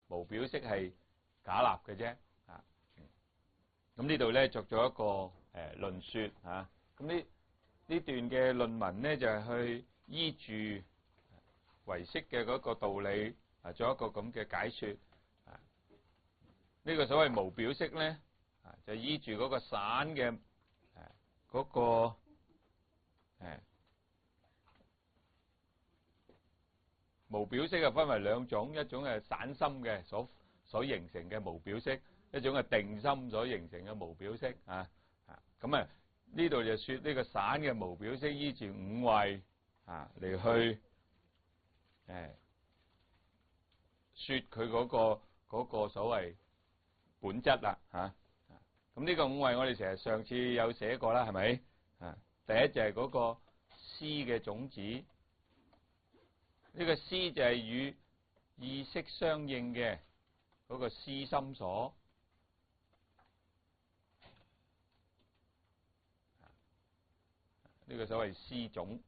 無表色係假立嘅啫。咁呢度咧作咗一個論說嚇。咁呢段嘅論文咧就係去依住唯識嘅嗰個道理做一個咁嘅解說。呢個所謂無表色咧就依住嗰個散嘅嗰個無表色啊，分為兩種，一種係散心嘅所形成嘅無表色，一種係定心所形成嘅無表色啊。咁呢度就說呢個散嘅無表色依住五位嚟去說佢嗰個所謂本質啦嚇。咁呢個五位我哋成日上次有寫過啦，係咪？第一就係嗰個思嘅種子，呢個思就係與意識相應嘅嗰個思心所。呢個所謂思種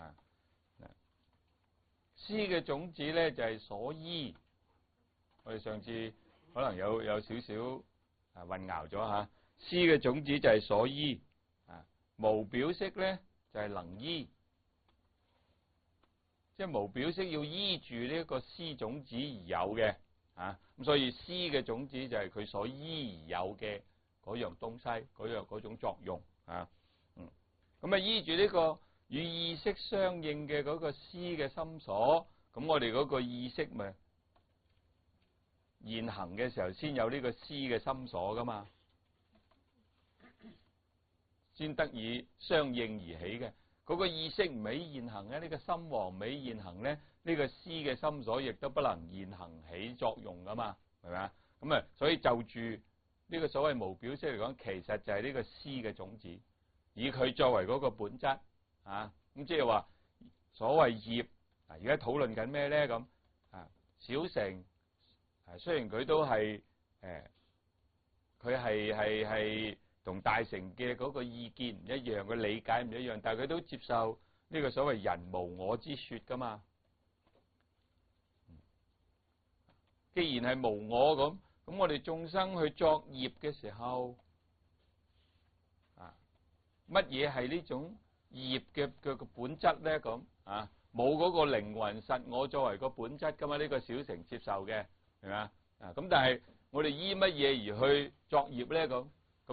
思嘅種子咧就係所依。我哋上次可能有少少混淆咗嚇。思嘅種子就係所依，無表色咧就係能依，即係無表色要依住呢一個思種子而有嘅咁所以思嘅種子就係佢所依而有嘅嗰樣東西，嗰種作用咁依住呢個與意識相應嘅嗰個思嘅心所，咁我哋嗰個意識咪現行嘅時候先有呢個思嘅心所噶嘛，先得以相應而起嘅。嗰個意識唔喺現行咧，呢個心王唔喺現行咧，呢個思嘅心所亦都不能現行起作用噶嘛，係咪啊？咁所以就住呢個所謂無表色嚟講，其實就係呢個思嘅種子，以佢作為嗰個本質咁即係話所謂業而家討論緊咩咧？咁小乘雖然佢都係佢係同大乘嘅嗰個意見唔一樣，佢理解唔一樣，但係佢都接受呢個所謂人無我之說噶嘛。既然係無我咁我哋眾生去作業嘅時候乜嘢係呢種業嘅本質咧？咁冇嗰個靈魂實我作為個本質噶嘛？呢個小乘接受嘅係咪咁但係我哋依乜嘢而去作業咧？咁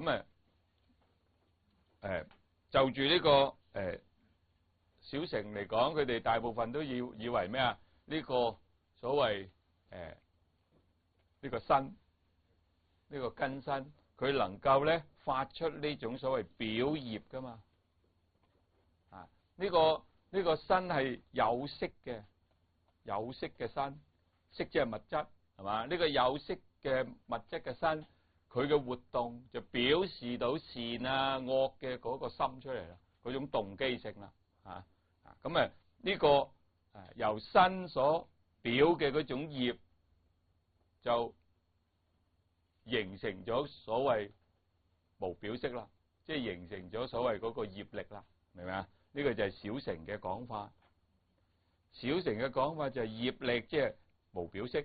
就住呢個小乘嚟講，佢哋大部分都以為咩啊？呢個所謂呢個身，呢個根身，佢能夠咧發出呢種所謂表業噶嘛？呢個身係有色嘅，有色嘅身，色即係物質係嘛？呢個有色嘅物質嘅身，佢嘅活動就表示到善惡嘅嗰個心出嚟啦，嗰種動機性啦咁呢個由身所表嘅嗰種業就形成咗所謂無表色啦，即係形成咗所謂嗰個業力啦，明唔明啊？呢個就係小乘嘅講法。小乘嘅講法就係業力即係無表色。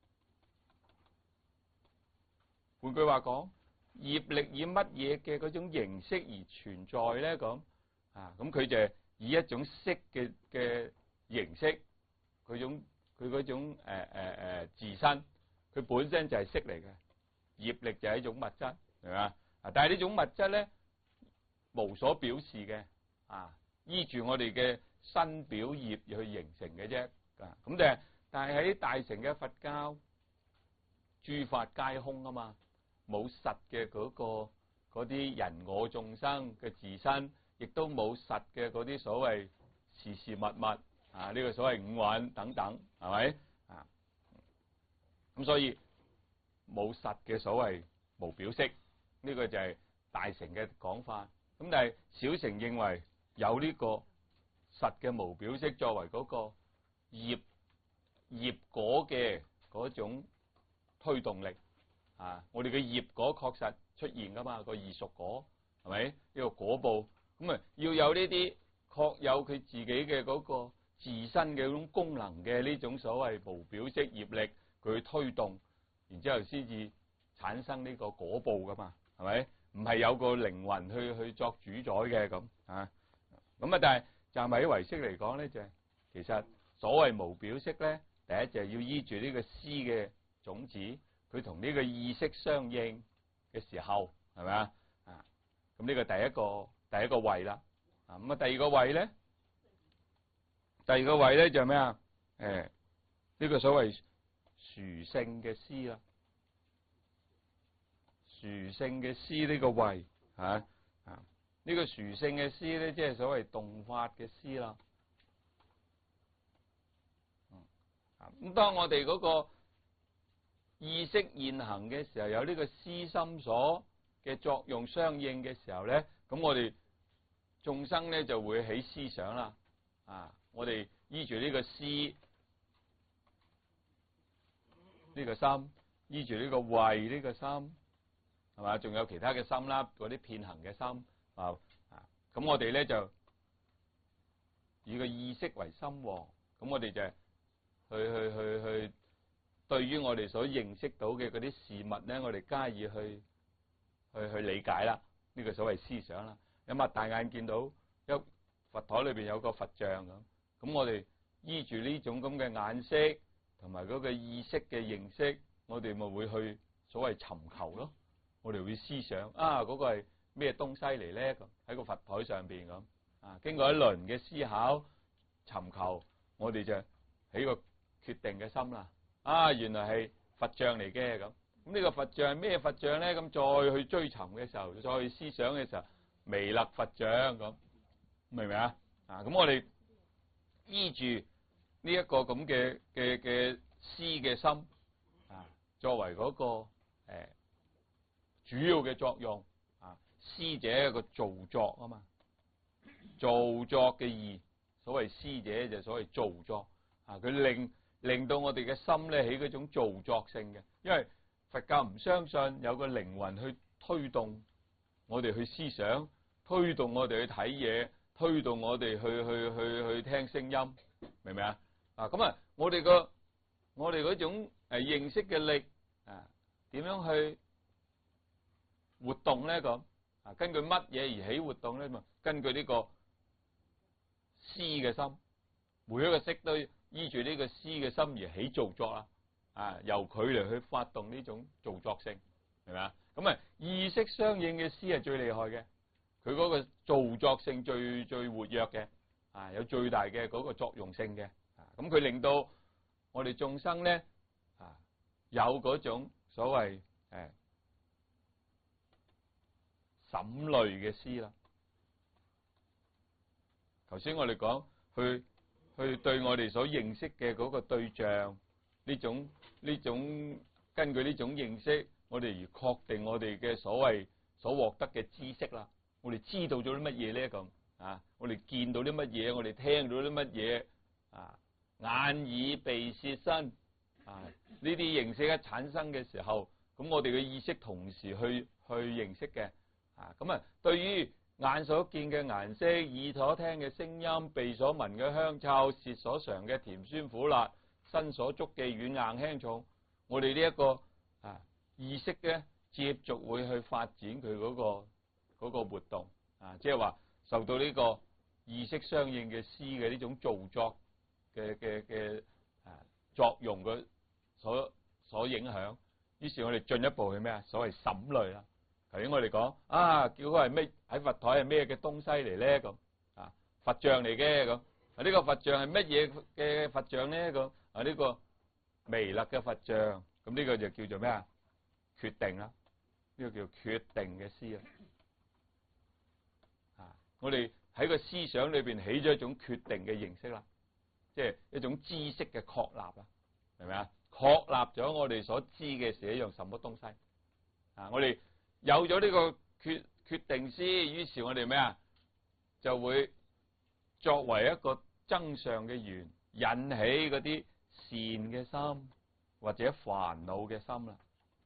換句話講，業力以乜嘢嘅嗰種形式而存在咧？咁佢就係以一種色嘅形式，佢嗰種自身，佢本身就係色嚟嘅。業力就係一種物質，係嘛？但係呢種物質咧無所表示嘅依住我哋嘅身表業而去形成嘅啫。咁但係喺大乘嘅佛教，諸法皆空啊嘛，冇實嘅嗰啲人我眾生嘅自身，亦都冇實嘅嗰啲所謂事事物物呢個所謂五蘊等等，係咪咁所以冇實嘅所謂無表色，呢個就係大乘嘅講法。咁但係小乘認為有呢個實嘅無表色作為嗰個業果嘅嗰種推動力我哋嘅業果確實出現噶嘛，個異熟果係咪呢個果報？咁要有呢啲確有佢自己嘅嗰個自身嘅嗰種功能嘅呢種所謂無表色業力，佢推動然之後先至產生呢個果報噶嘛，係咪？唔係有個靈魂去作主宰嘅咁啊。咁啊，但係站喺唯識嚟講咧，就係其實所謂無表色咧，第一就係要依住呢個思嘅種子，佢同呢個意識相應嘅時候，係咪啊？啊，咁呢個第一個位啦。啊，咁啊第二個位咧就係咩啊？呢個所謂殊勝嘅思啦，殊勝嘅思呢個位呢個殊勝嘅思咧，即係所謂動法嘅思啦。咁當我哋嗰個意識現行嘅時候，有呢個思心所嘅作用相應嘅時候咧，咁我哋眾生咧就會起思想啦。我哋依住呢個思呢個心，依住呢個慧呢個心，係嘛？仲有其他嘅心啦，嗰啲遍行嘅心咁我哋咧就以個意識為心王，咁我哋就去對於我哋所認識到嘅嗰啲事物咧，我哋加以去理解啦。呢個所謂思想啦。有擘大眼見到佛台裏邊有個佛像咁我哋依住呢種咁嘅眼識同埋嗰個意識嘅認識，我哋咪會去所謂尋求咯。我哋會思想嗰個係咩東西嚟咧？咁喺個佛台上邊咁經過一輪嘅思考尋求，我哋就起個決定嘅心啦。原來係佛像嚟嘅咁呢個佛像係咩佛像咧？咁再去追尋嘅時候，再去思想嘅時候，彌勒佛像咁，明唔明啊？咁我哋依住呢一個咁嘅思嘅心作為嗰個主要嘅作用思者一個造作啊嘛，造作嘅義，所謂思者就所謂造作佢令到我哋嘅心咧起嗰種造作性嘅，因為佛教唔相信有個靈魂去推動我哋去思想，推動我哋去睇嘢，推動我哋去聽聲音，明唔明啊？咁我哋嗰種認識嘅力點樣去活動咧？咁根據乜嘢而起活動咧？嘛，根據呢個思嘅心，每一個識都依住呢個思嘅心而起造作啦。由佢嚟去發動呢種造作性，明唔明啊？咁意識相應嘅思係最厲害嘅，佢嗰個造作性最活躍嘅，有最大嘅嗰個作用性嘅。咁佢令到我哋眾生咧有嗰種所謂審慮嘅思啦。頭先我哋講去對我哋所認識嘅嗰個對象，呢種根據呢種認識，我哋而確定我哋嘅所獲得嘅知識啦。我哋知道咗啲乜嘢咧？咁我哋見到啲乜嘢？我哋聽到啲乜嘢？眼耳鼻舌身呢啲認識一產生嘅時候，咁我哋嘅意識同時去認識嘅。對於眼所見嘅顏色，耳所聽嘅聲音，鼻所聞嘅香臭，舌所嘗嘅甜酸苦辣，身所觸嘅軟硬輕重，我哋呢一個意識咧，接續會去發展佢嗰個活動即係話受到呢個意識相應嘅思嘅呢種造作嘅作用嘅所影響，於是我哋進一步去咩啊？所謂審慮啦。頭先我哋講叫佢係咩？喺佛台係咩嘅東西嚟咧？咁佛像嚟嘅咁呢個佛像係乜嘢嘅佛像咧？咁呢個彌勒嘅佛像，咁呢個就叫做咩啊？決定啦，呢個叫決定嘅思我哋喺個思想裏邊起咗一種決定嘅形式啦，即係一種知識嘅確立啦，明唔明啊？確立咗我哋所知嘅是一樣什麼東西我哋有咗呢個決定思，於是我哋咩啊？就會作為一個增上嘅緣，引起嗰啲善嘅心或者煩惱嘅心啦。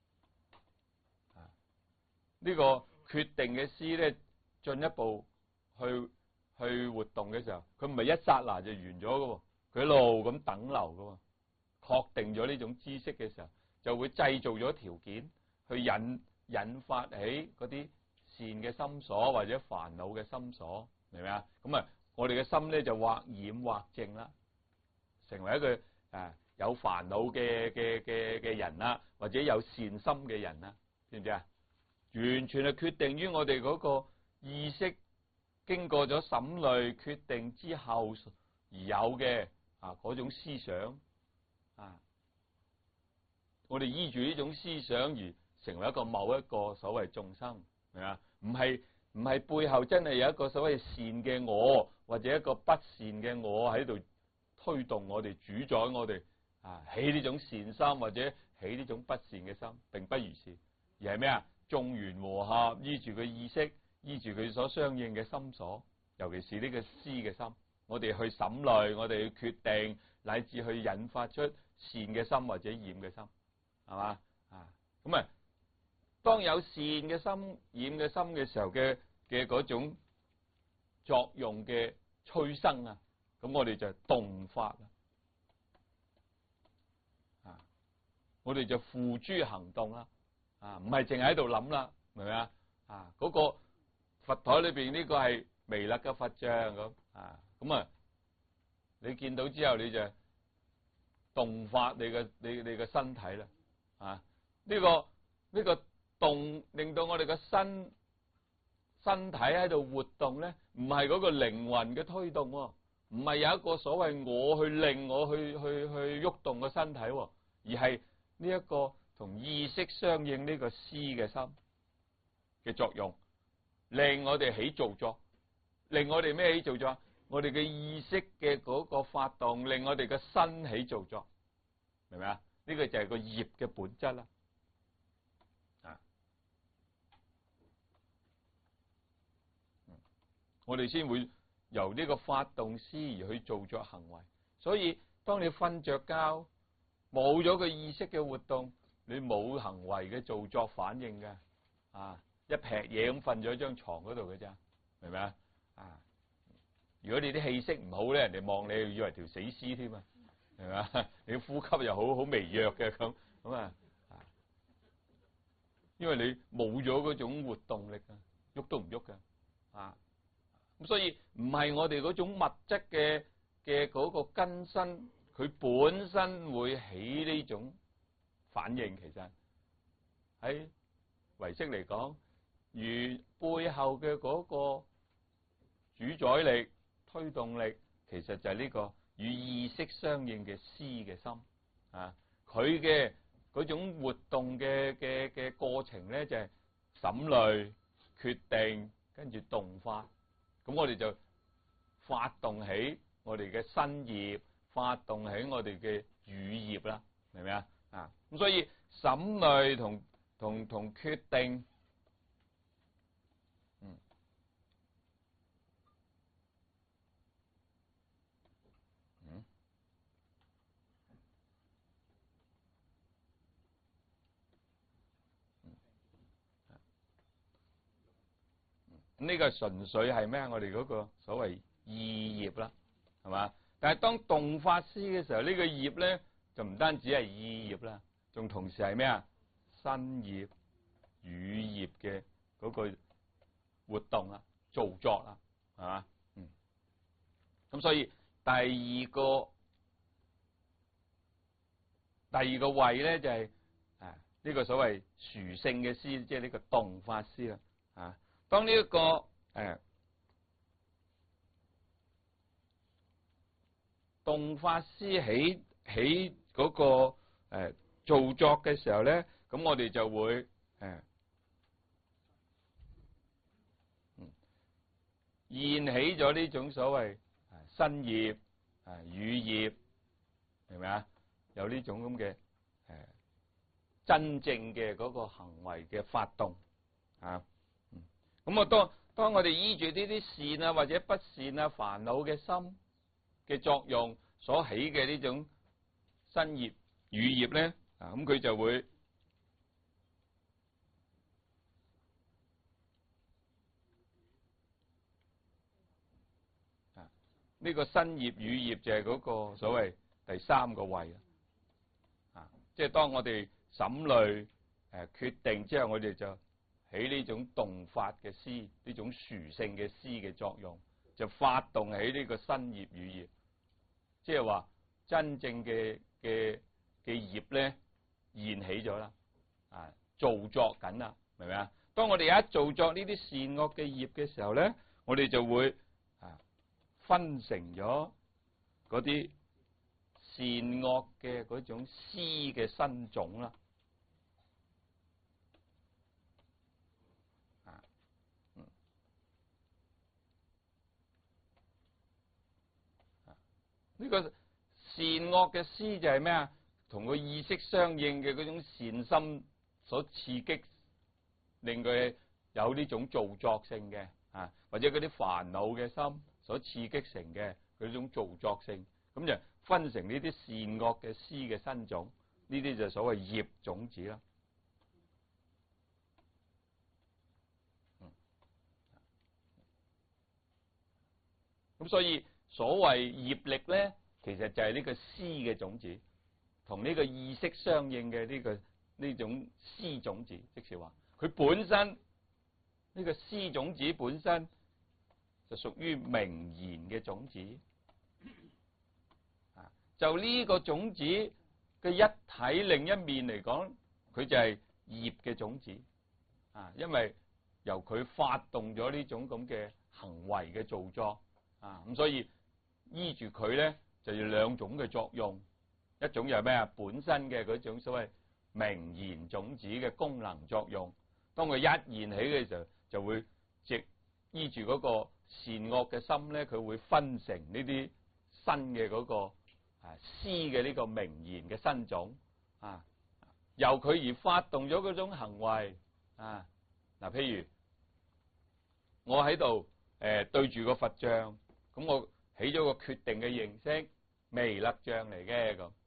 呢個決定嘅思咧，進一步去活動嘅時候，佢唔係一剎那就完咗噶，佢一路咁等流噶。確定咗呢種知識嘅時候， 就會製造咗條件去引發起嗰啲善嘅心所或者煩惱嘅心所，明唔明啊？咁啊，我哋嘅心咧就或染或淨啦，成為一個有煩惱嘅人啦，或者有善心嘅人啦，知唔知啊？完全係決定於我哋嗰個意識經過咗審慮決定之後而有嘅嗰種思想啊，我哋依住呢種思想而成為某一個所謂眾生，明嘛？唔係背後真係有一個所謂善嘅我或者一個不善嘅我喺度推動我哋、主宰我哋起呢種善心或者起呢種不善嘅心，並不如是，而係咩啊？眾緣和合，依住佢意識，依住佢所相應嘅心所，尤其是呢個思嘅心，我哋去審慮，我哋去決定，乃至去引發出善嘅心或者染嘅心，係嘛？咁啊，當有善嘅心、染嘅心嘅時候嘅嗰種作用嘅催生啊，咁我哋就動發啦，我哋就付諸行動啦。唔係淨係喺度諗啦，明唔明啊？嗰個佛台裏邊呢個係彌勒嘅佛像咁你見到之後你就動發你嘅身體啦，呢個動令到我哋嘅身體喺度活動咧，唔係嗰個靈魂嘅推動，唔係有一個所謂我去令我去喐動個身體，而係呢一個同意識相應呢個思嘅心嘅作用，令我哋起造作，令我哋咩起造作？我哋嘅意識嘅嗰個發動，令我哋嘅身起造作，明唔明啊？呢個就係個業嘅本質啦。我哋先會由呢個發動思而去造作行為，所以當你瞓着覺，冇咗個意識嘅活動，你冇行為嘅造作反應嘅，一劈嘢咁瞓咗喺張床嗰度嘅咋，明唔明啊？如果你啲氣息唔好咧，人哋望你以為條死屍添啊，係咪？你呼吸又好微弱嘅咁因為你冇咗嗰種活動力啊，喐都唔喐嘅咁所以唔係我哋嗰種物質嘅嗰個根身，佢本身會起呢種反應。其實喺唯識嚟講，如背後嘅嗰個主宰力、推動力，其實就係呢個與意識相應嘅思嘅心佢嘅嗰種活動嘅過程咧，就係審慮、決定，跟住動發。咁我哋就發動起我哋嘅身業，發動起我哋嘅語業啦，明唔明啊？咁所以審慮同決定，呢個純粹係咩？我哋嗰個所謂意業啦，係嘛？但係當動發思嘅時候，呢個業咧就唔單止係意業啦，仲同時係咩啊？身業、語業嘅嗰個活動啊、造作啦，係嘛？咁所以第二個位咧就係呢個所謂殊勝嘅思，即係呢個動發思啦。當呢一個動發思起嗰個造作嘅時候咧，咁我哋就會現起咗呢種所謂身業、語業，明唔明啊？有呢種咁嘅真正嘅嗰個行為嘅發動咁當我哋依住呢啲善或者不善煩惱嘅心嘅作用所起嘅呢種身業、語業咧，咁佢就會呢個身業、語業就係嗰個所謂第三個位即係當我哋審慮決定之後，我哋就起呢種動發嘅思，呢種殊勝嘅思嘅作用，就發動起呢個新業與業，即係話真正嘅業咧現起咗啦，造作緊啦，明唔明啊？當我哋一造作呢啲善惡嘅業嘅時候咧，我哋就會分成咗嗰啲善惡嘅嗰種思嘅新種啦。呢個善惡嘅思就係咩啊？同個意識相應嘅嗰種善心所刺激，令佢有呢種造作性嘅或者嗰啲煩惱嘅心所刺激成嘅嗰種造作性，咁就分成呢啲善惡嘅思嘅新種，呢啲就所謂業種子啦。咁所以所謂業力咧，其實就係呢個思嘅種子，同呢個意識相應嘅呢種思種子，即是話佢本身呢個思種子本身就屬於名言嘅種子。就呢個種子嘅一體另一面嚟講，佢就係業嘅種子。因為由佢發動咗呢種咁嘅行為嘅造作。咁所以依住佢咧，就要兩種嘅作用，一種就係咩啊？本身嘅嗰種所謂名言種子嘅功能作用，當佢一現起嘅時候，就會直依住嗰個善惡嘅心咧，佢會分成呢啲新嘅嗰個思嘅呢個名言嘅新種由佢而發動咗嗰種行為譬如我喺度對住個佛像。咁我起咗個決定嘅形式，彌勒像嚟嘅咁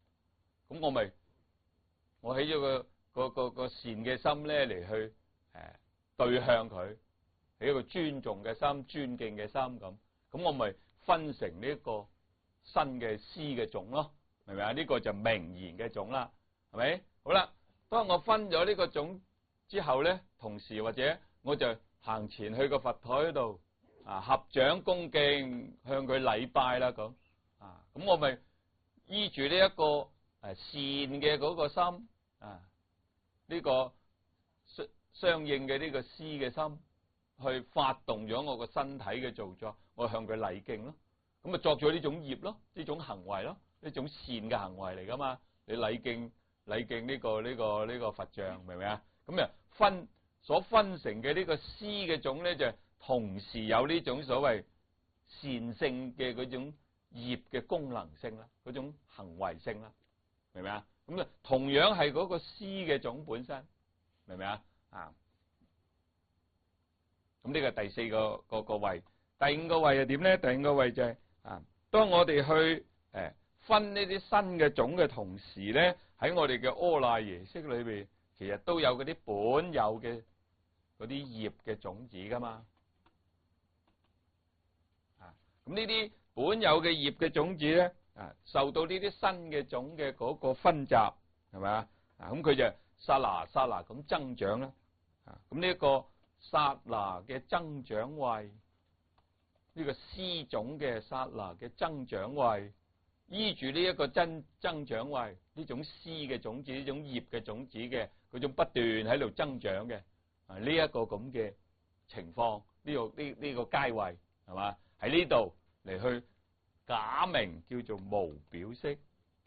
我起咗個善嘅心咧嚟去對向佢，起一個尊重嘅心、尊敬嘅心咁我咪分成呢一個新嘅思嘅種咯，明唔明啊？呢個就名言嘅種啦，係咪？好啦，當我分咗呢個種之後咧，同時或者我就行前去個佛台度。合掌恭敬向佢禮拜啦，咁我咪依住呢一個善嘅嗰個心呢個相應嘅呢個思嘅心去發動咗我個身體嘅造作，我向佢禮敬咯，咁咪作咗呢種業咯，呢種行為咯，呢種善嘅行為嚟噶嘛？你禮敬呢個佛像，明唔明啊？咁啊所分成嘅呢個思嘅種咧就同時有呢種所謂善性嘅嗰種業嘅功能性啦，嗰種行為性啦，明唔明啊？咁啊，同樣係嗰個思嘅種本身，明唔明啊？咁呢個第四個位，第五個位係點咧？第五個位就係當我哋去分呢啲新嘅種嘅同時咧，喺我哋嘅阿賴耶識裏邊，其實都有嗰啲本有嘅嗰啲業嘅種子噶嘛。咁呢啲本有嘅業嘅種子咧，受到呢啲新嘅種嘅嗰個分集，係咪啊？咁佢就剎那咁增長啦。咁呢一個剎那嘅增長位，呢個思種嘅剎那嘅增長位，依住呢一個增長位，呢種思嘅種子，呢種業嘅種子嘅嗰種不斷喺度增長嘅呢一個咁嘅情況，呢個階位係嘛？喺呢度嚟去假名叫做無表色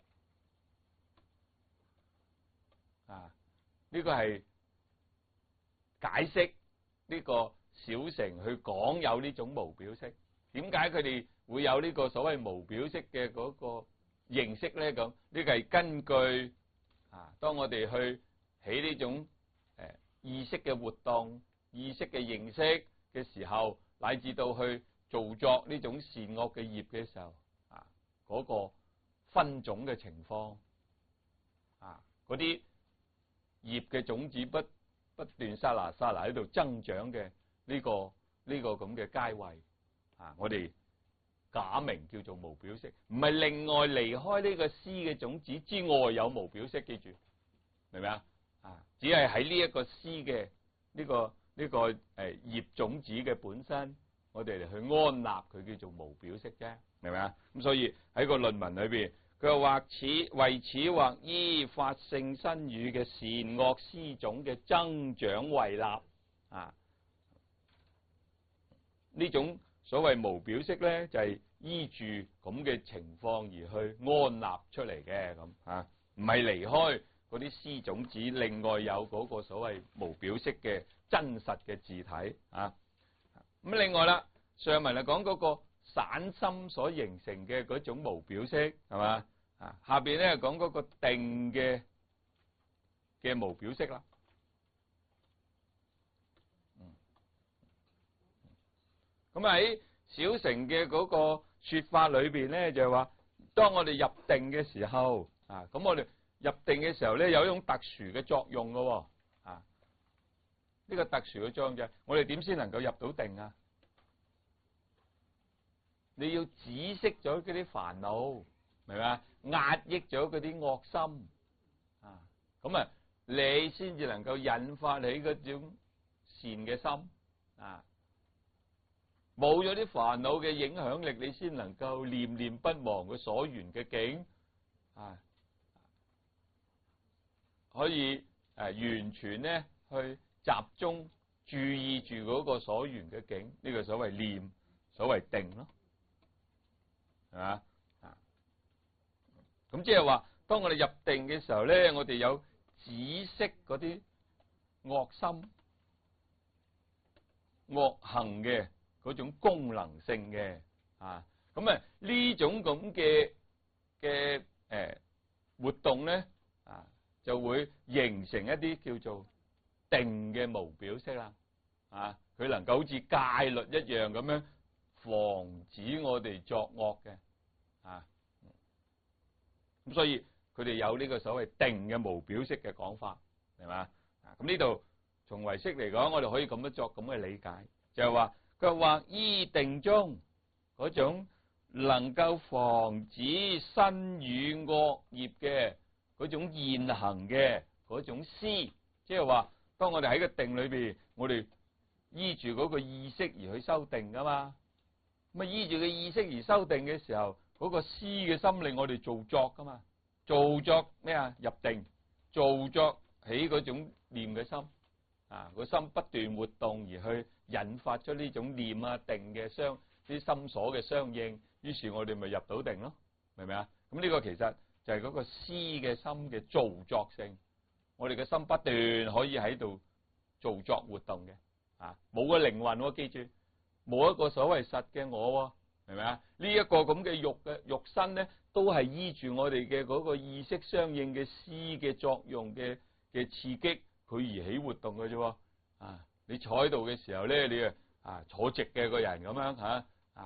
呢個係解釋呢個小乘去講有呢種無表色。點解佢哋會有呢個所謂無表色嘅嗰個認識咧？咁呢個係根據當我哋去起呢種意識嘅活動、意識嘅認識嘅時候，乃至到去造作呢種善惡嘅業嘅時候，嗰個分種嘅情況，嗰啲業嘅種子不斷剎那喺度增長嘅呢個咁嘅階位，我哋假名叫做無表色，唔係另外離開呢個思嘅種子之外有無表色，記住明唔明啊？ 只係喺呢一個詩嘅呢個葉種子嘅本身，我哋嚟去安納佢叫做無表色啫，明唔明啊？咁所以喺個論文裏邊，佢話為此或依法性新語嘅善惡詩種嘅增長為立呢種所謂無表色咧，就係依住咁嘅情況而去安納出嚟嘅咁唔係離開嗰啲詩種子，另外有嗰個所謂無表色嘅真實嘅字體咁另外啦，上文嚟講嗰個散心所形成嘅嗰種無表色係嘛下邊咧講嗰個定嘅無表色啦。咁喺小乘嘅嗰個說法裏邊咧，就係話，當我哋入定嘅時候咁我哋入定嘅時候咧，有一種特殊嘅作用㗎呢個特殊嘅作用就係我哋點先能夠入到定啊？你要止息咗嗰啲煩惱，明嘛？壓抑咗嗰啲惡心咁你先至能夠引發你嗰種善嘅心冇咗啲煩惱嘅影響力，你先能夠念念不忘佢所緣嘅境可以完全咧去集中注意住嗰個所緣嘅境，呢個所謂念，所謂定咯，係嘛咁即係話，當我哋入定嘅時候咧，我哋有止息嗰啲惡心、惡行嘅嗰種功能性嘅咁呢種咁嘅活動咧就會形成一啲叫做定嘅無表色啦佢能夠好似戒律一樣咁樣防止我哋作惡嘅咁所以佢哋有呢個所謂定嘅無表色嘅講法，係嘛咁呢度從唯識嚟講，我哋可以咁樣作咁嘅理解，就係話佢話依定中嗰種能夠防止身語惡業嘅嗰種現行嘅嗰種思，即係話當我哋喺個定裏邊，我哋依住嗰個意識而去修定噶嘛，咁依住個意識而修定嘅時候，嗰個思嘅心令我哋造作噶嘛，造作咩入定，造作起嗰種念嘅心個心不斷活動而去引發出呢種念定嘅啲心所嘅相應，於是我哋咪入到定咯，明唔明啊？咁呢個其實就係嗰個思嘅心嘅造作性，我哋嘅心不斷可以喺度造作活動嘅冇個靈魂記住，冇一個所謂實嘅我明唔明啊？呢一個咁嘅肉身咧，都係依住我哋嘅嗰個意識相應嘅思嘅作用嘅刺激，佢而起活動嘅啫你坐喺度嘅時候咧，你坐直嘅個人咁樣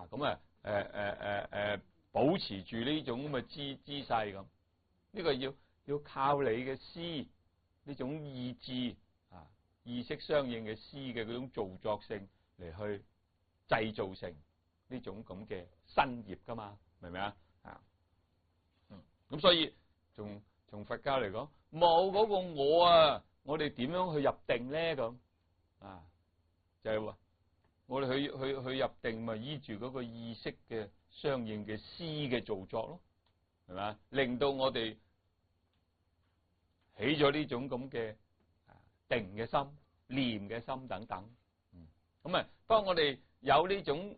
咁保持住呢種咁嘅姿勢咁，呢個要靠你嘅思呢種意志意識相應嘅思嘅嗰種造作性嚟去製造成呢種咁嘅新業噶嘛，明唔明啊？咁所以從佛教嚟講，冇嗰個我我哋點樣去入定咧？咁就係話我哋去入定咪依住嗰個意識嘅相應嘅思嘅造作咯，係咪？令到我哋起咗呢種咁嘅定嘅心、念嘅心等等。咁當我哋有呢種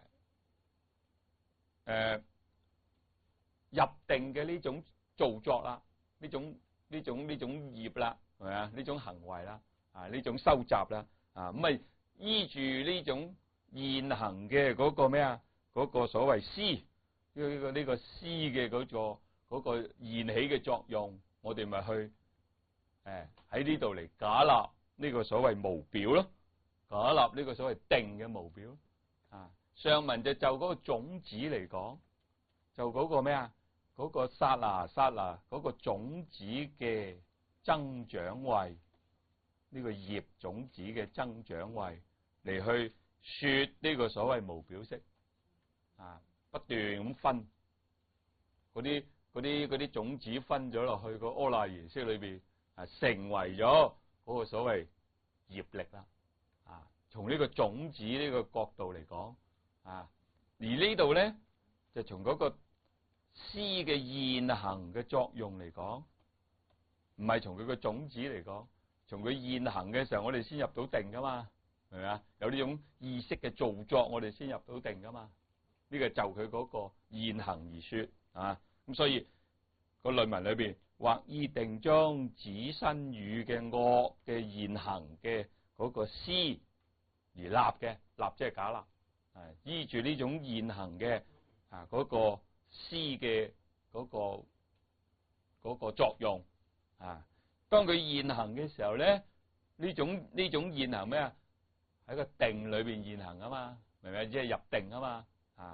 入定嘅呢種造作啦，呢種業啦，係咪啊？呢種行為啦，呢種收集啦，咁咪依住呢種現行嘅嗰個咩嗰個所謂思呢個思嘅嗰個現起嘅作用，我哋咪去喺呢度嚟假立呢個所謂無表咯，假立呢個所謂定嘅無表上文就嗰個種子嚟講，就嗰個咩嗰個剎那嗰個種子嘅增長位，呢個業種子嘅增長位嚟去說呢個所謂無表色不斷咁分嗰啲種子分咗落去個阿賴耶識裏邊成為咗嗰個所謂業力啦。從呢個種子呢個角度嚟講，而呢度咧就從嗰個思嘅現行嘅作用嚟講，唔係從佢個種子嚟講，從佢現行嘅時候，我哋先入到定噶嘛，係咪啊？有呢種意識嘅造作，我哋先入到定噶嘛。呢個就佢嗰個現行而說咁所以個論文裏邊或依定中指身語嘅惡嘅現行嘅嗰個思而立嘅，立即係假立，依住呢種現行嘅嗰個思嘅嗰個作用當佢現行嘅時候咧，呢種現行咩啊？喺個定裏邊現行啊嘛，明唔明？即係入定啊嘛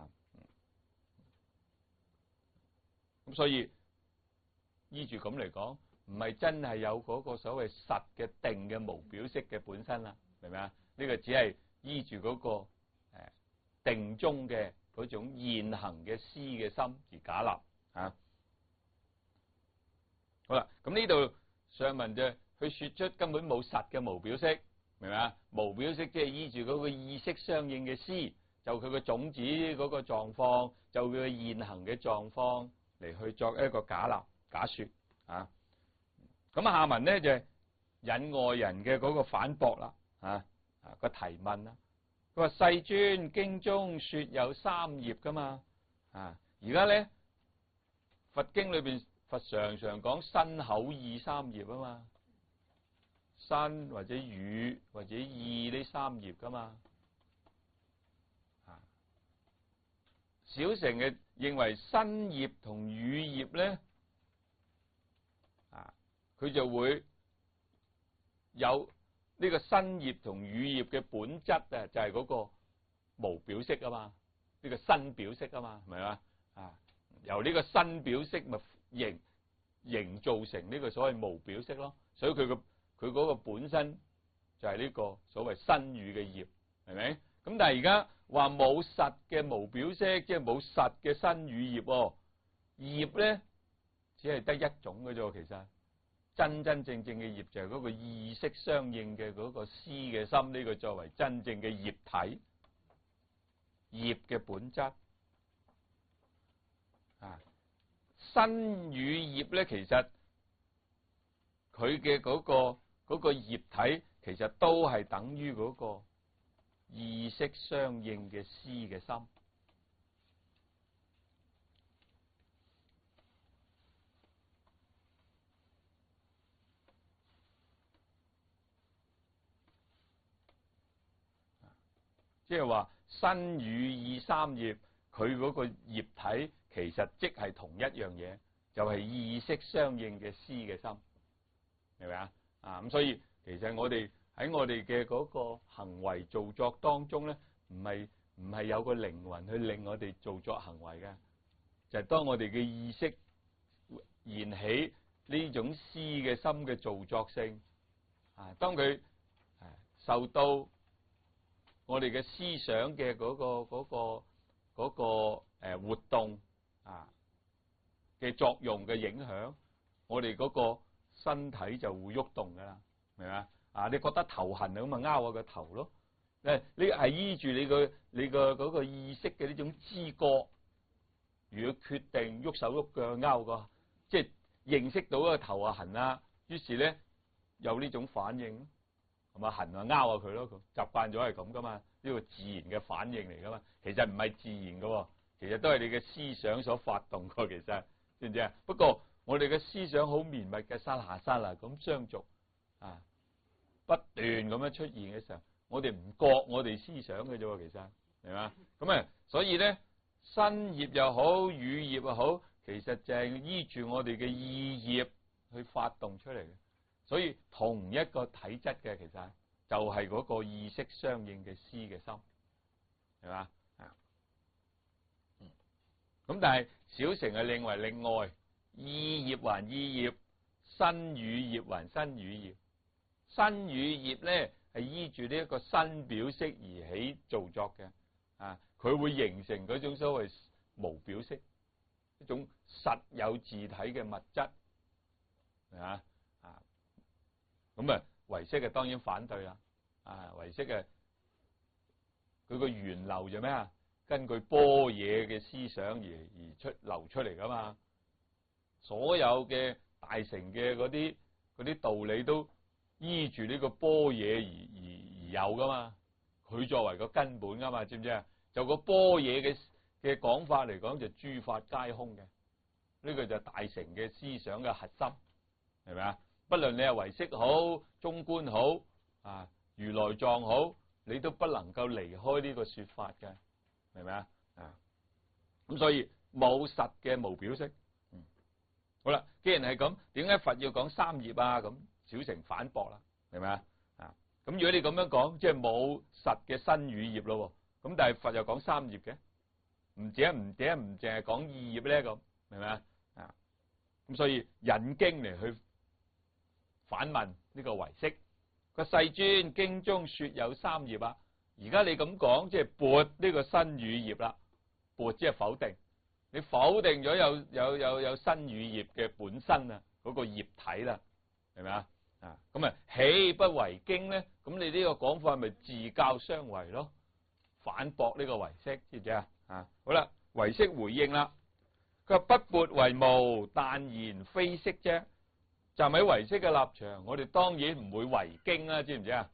咁所以依住咁嚟講，唔係真係有嗰個所謂實嘅定嘅無表色嘅本身啦，明唔明啊？呢個只係依住嗰個定中嘅嗰種現行嘅思嘅心而假立好啦，咁呢度上文就去說出根本冇實嘅無表色，明唔明啊？無表色即係依住嗰個意識相應嘅思，就佢個種子嗰個狀況，就佢嘅現行嘅狀況嚟去作一個假立假說咁下文咧就係引外人嘅嗰個反駁啦個提問啦。佢話世尊經中說有三業噶嘛而家咧佛經裏邊佛常常講身口意三業啊嘛，身或者語或者意呢三業噶嘛小乘嘅認為身業同語業咧佢就會有呢個身業同語業嘅本質就係嗰個無表色啊嘛，呢個身表色啊嘛，係咪啊？由呢個身表色咪營造成呢個所謂無表色咯，所以佢嗰個本身就係呢個所謂身語嘅業，係咪？咁但係而家話冇實嘅無表色，即係冇實嘅身語業業咧只係得一種嘅啫，其實真正嘅業就係嗰個意識相應嘅嗰個思嘅心，呢個作為真正嘅業體，業嘅本質身語業咧，其實佢嘅嗰個業體，其實都係等於嗰個意識相應嘅思嘅心。即係話身語意三業，佢嗰個業體其實即係同一樣嘢，就係意識相應嘅思嘅心，明唔明啊？咁所以其實我哋喺我哋嘅嗰個行為造作當中咧，唔係有個靈魂去令我哋做作行為嘅，就係當我哋嘅意識燃起呢種思嘅心嘅造作性當佢受到我哋嘅思想嘅嗰個活動嘅作用嘅影響，我哋嗰個身體就會喐動噶啦，明嘛？你覺得頭痕咁咪拗我個頭咯？你係依住你個嗰個意識嘅呢種知覺，如果決定喐手喐腳拗個，即係認識到個頭痕於是咧有呢種反應。係嘛，痕啊，拗下佢咯，習慣咗係咁噶嘛，呢個自然嘅反應嚟噶嘛，其實唔係自然噶，其實都係你嘅思想所發動噶，其實知唔知啊？不過我哋嘅思想好綿密嘅，沙啦咁相續不斷咁樣出現嘅時候，我哋唔覺我哋思想嘅啫，其實係嘛？咁所以咧，身業又好，語業又好，其實就係依住我哋嘅意業去發動出嚟嘅。所以同一個體質嘅，其實就係嗰個意識相應嘅思嘅心，係嘛？咁但係小乘係認為另外意業還意業，身語業還身語業。身語業咧係依住呢一個身表色而起造作嘅，佢會形成嗰種所謂無表色，一種實有自體嘅物質， 咁啊唯識當然反對啦。唯識佢個源流就咩啊？根據般若嘅思想而流出嚟噶嘛。所有嘅大乘嘅嗰啲道理都依住呢個般若而有噶嘛。佢作為個根本噶嘛，知唔知啊？就個般若嘅講法嚟講，就諸法皆空嘅。呢個就大乘嘅思想嘅核心，係咪啊？不論你係唯識好、中觀好、如來藏好，你都不能夠離開呢個說法嘅，明唔明啊？咁所以冇實嘅無表色。好啦，既然係咁，點解佛要講三業啊？咁小乘反駁啦，明唔明啊？咁如果你咁樣講，即係冇實嘅身語業咯。咁但係佛又講三業嘅，唔淨係講二業咧？咁明唔明啊？咁所以引經嚟去反問呢個唯識個世尊經中說有三業啊。而家你咁講，即係撥呢個身語業啦，撥即係否定，你否定咗有身語業嘅本身啊，嗰個業體啦，係咪啊？咁啊，豈不為經咧？咁你呢個講法咪自教相違咯？反駁呢個唯識，知唔知啊？好啦，唯識回應啦，佢話不撥為無，但言非識啫。站喺唯識嘅立場，我哋當然唔會為經啦，知唔知啊？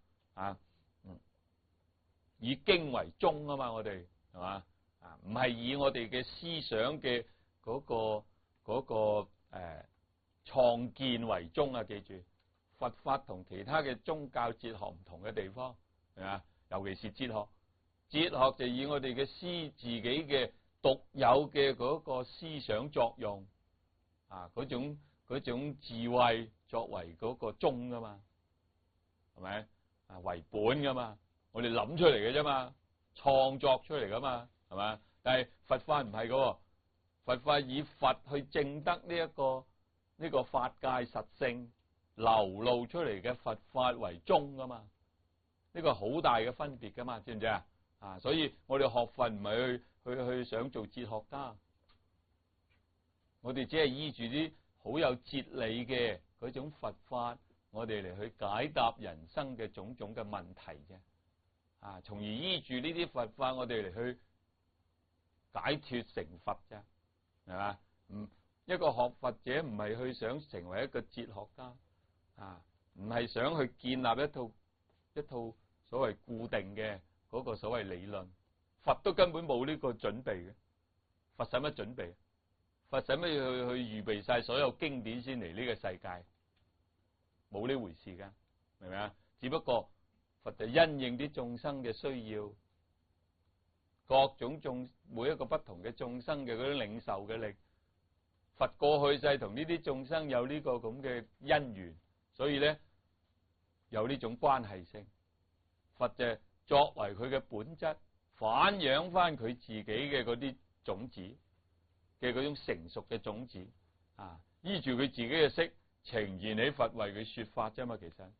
以經為宗啊嘛，我哋係嘛？唔係以我哋嘅思想嘅嗰個創建為宗啊！記住，佛法同其他嘅宗教哲學唔同嘅地方係嘛？尤其是哲學，哲學就以我哋嘅自己嘅獨有嘅嗰個思想作用嗰種智慧作為嗰個宗噶嘛，係咪為本噶嘛？我哋諗出嚟嘅啫嘛，創作出嚟噶嘛，係嘛？但係佛法唔係噶，佛法以佛去證得呢個法界實性流露出嚟嘅佛法為宗噶嘛，呢個好大嘅分別噶嘛，知唔知啊？所以我哋學佛唔係去想做哲學家，我哋只係依住啲好有哲理嘅嗰種佛法，我哋嚟去解答人生嘅種種嘅問題啫。從而依住呢啲佛法，我哋嚟去解脫成佛啫，係嘛？一個學佛者唔係去想成為一個哲學家，唔係想去建立一套所謂固定嘅嗰個所謂理論。佛都根本冇呢個準備嘅，佛使乜準備？佛使乜去預備晒所有經典先嚟呢個世界？冇呢回事噶，明唔明啊？只不過佛就因應啲眾生嘅需要，各種每一個不同嘅眾生嘅嗰啲領受嘅力，佛過去世同呢啲眾生有呢個咁嘅因緣，所以咧有呢種關係性。佛就作為佢嘅本質，反養翻佢自己嘅嗰啲種子嘅嗰種成熟嘅種子，依住佢自己嘅識呈現起佛為佢說法啫嘛，其實。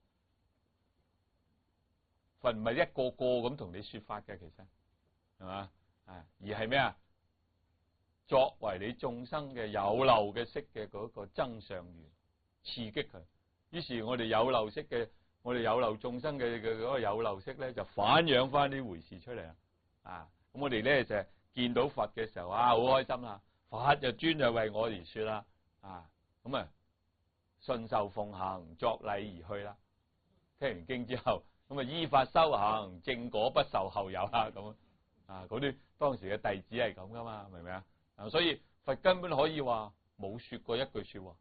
佛唔係一個個咁同你說法嘅，其實係嘛？而係咩啊？作為你眾生嘅有漏嘅識嘅嗰個增上緣，刺激佢。於是我哋有漏識嘅，我哋有漏眾生嘅嗰個有漏識咧，就反養翻呢回事出嚟啦。咁我哋咧就見到佛嘅時候好開心啦。佛就專係為我而說啦。咁信受奉行，作禮而去啦。聽完經之後。咁依法修行，正果不受後有啦。咁嗰啲當時嘅弟子係咁噶嘛，明唔明啊？所以佛根本可以話冇說過一句說話，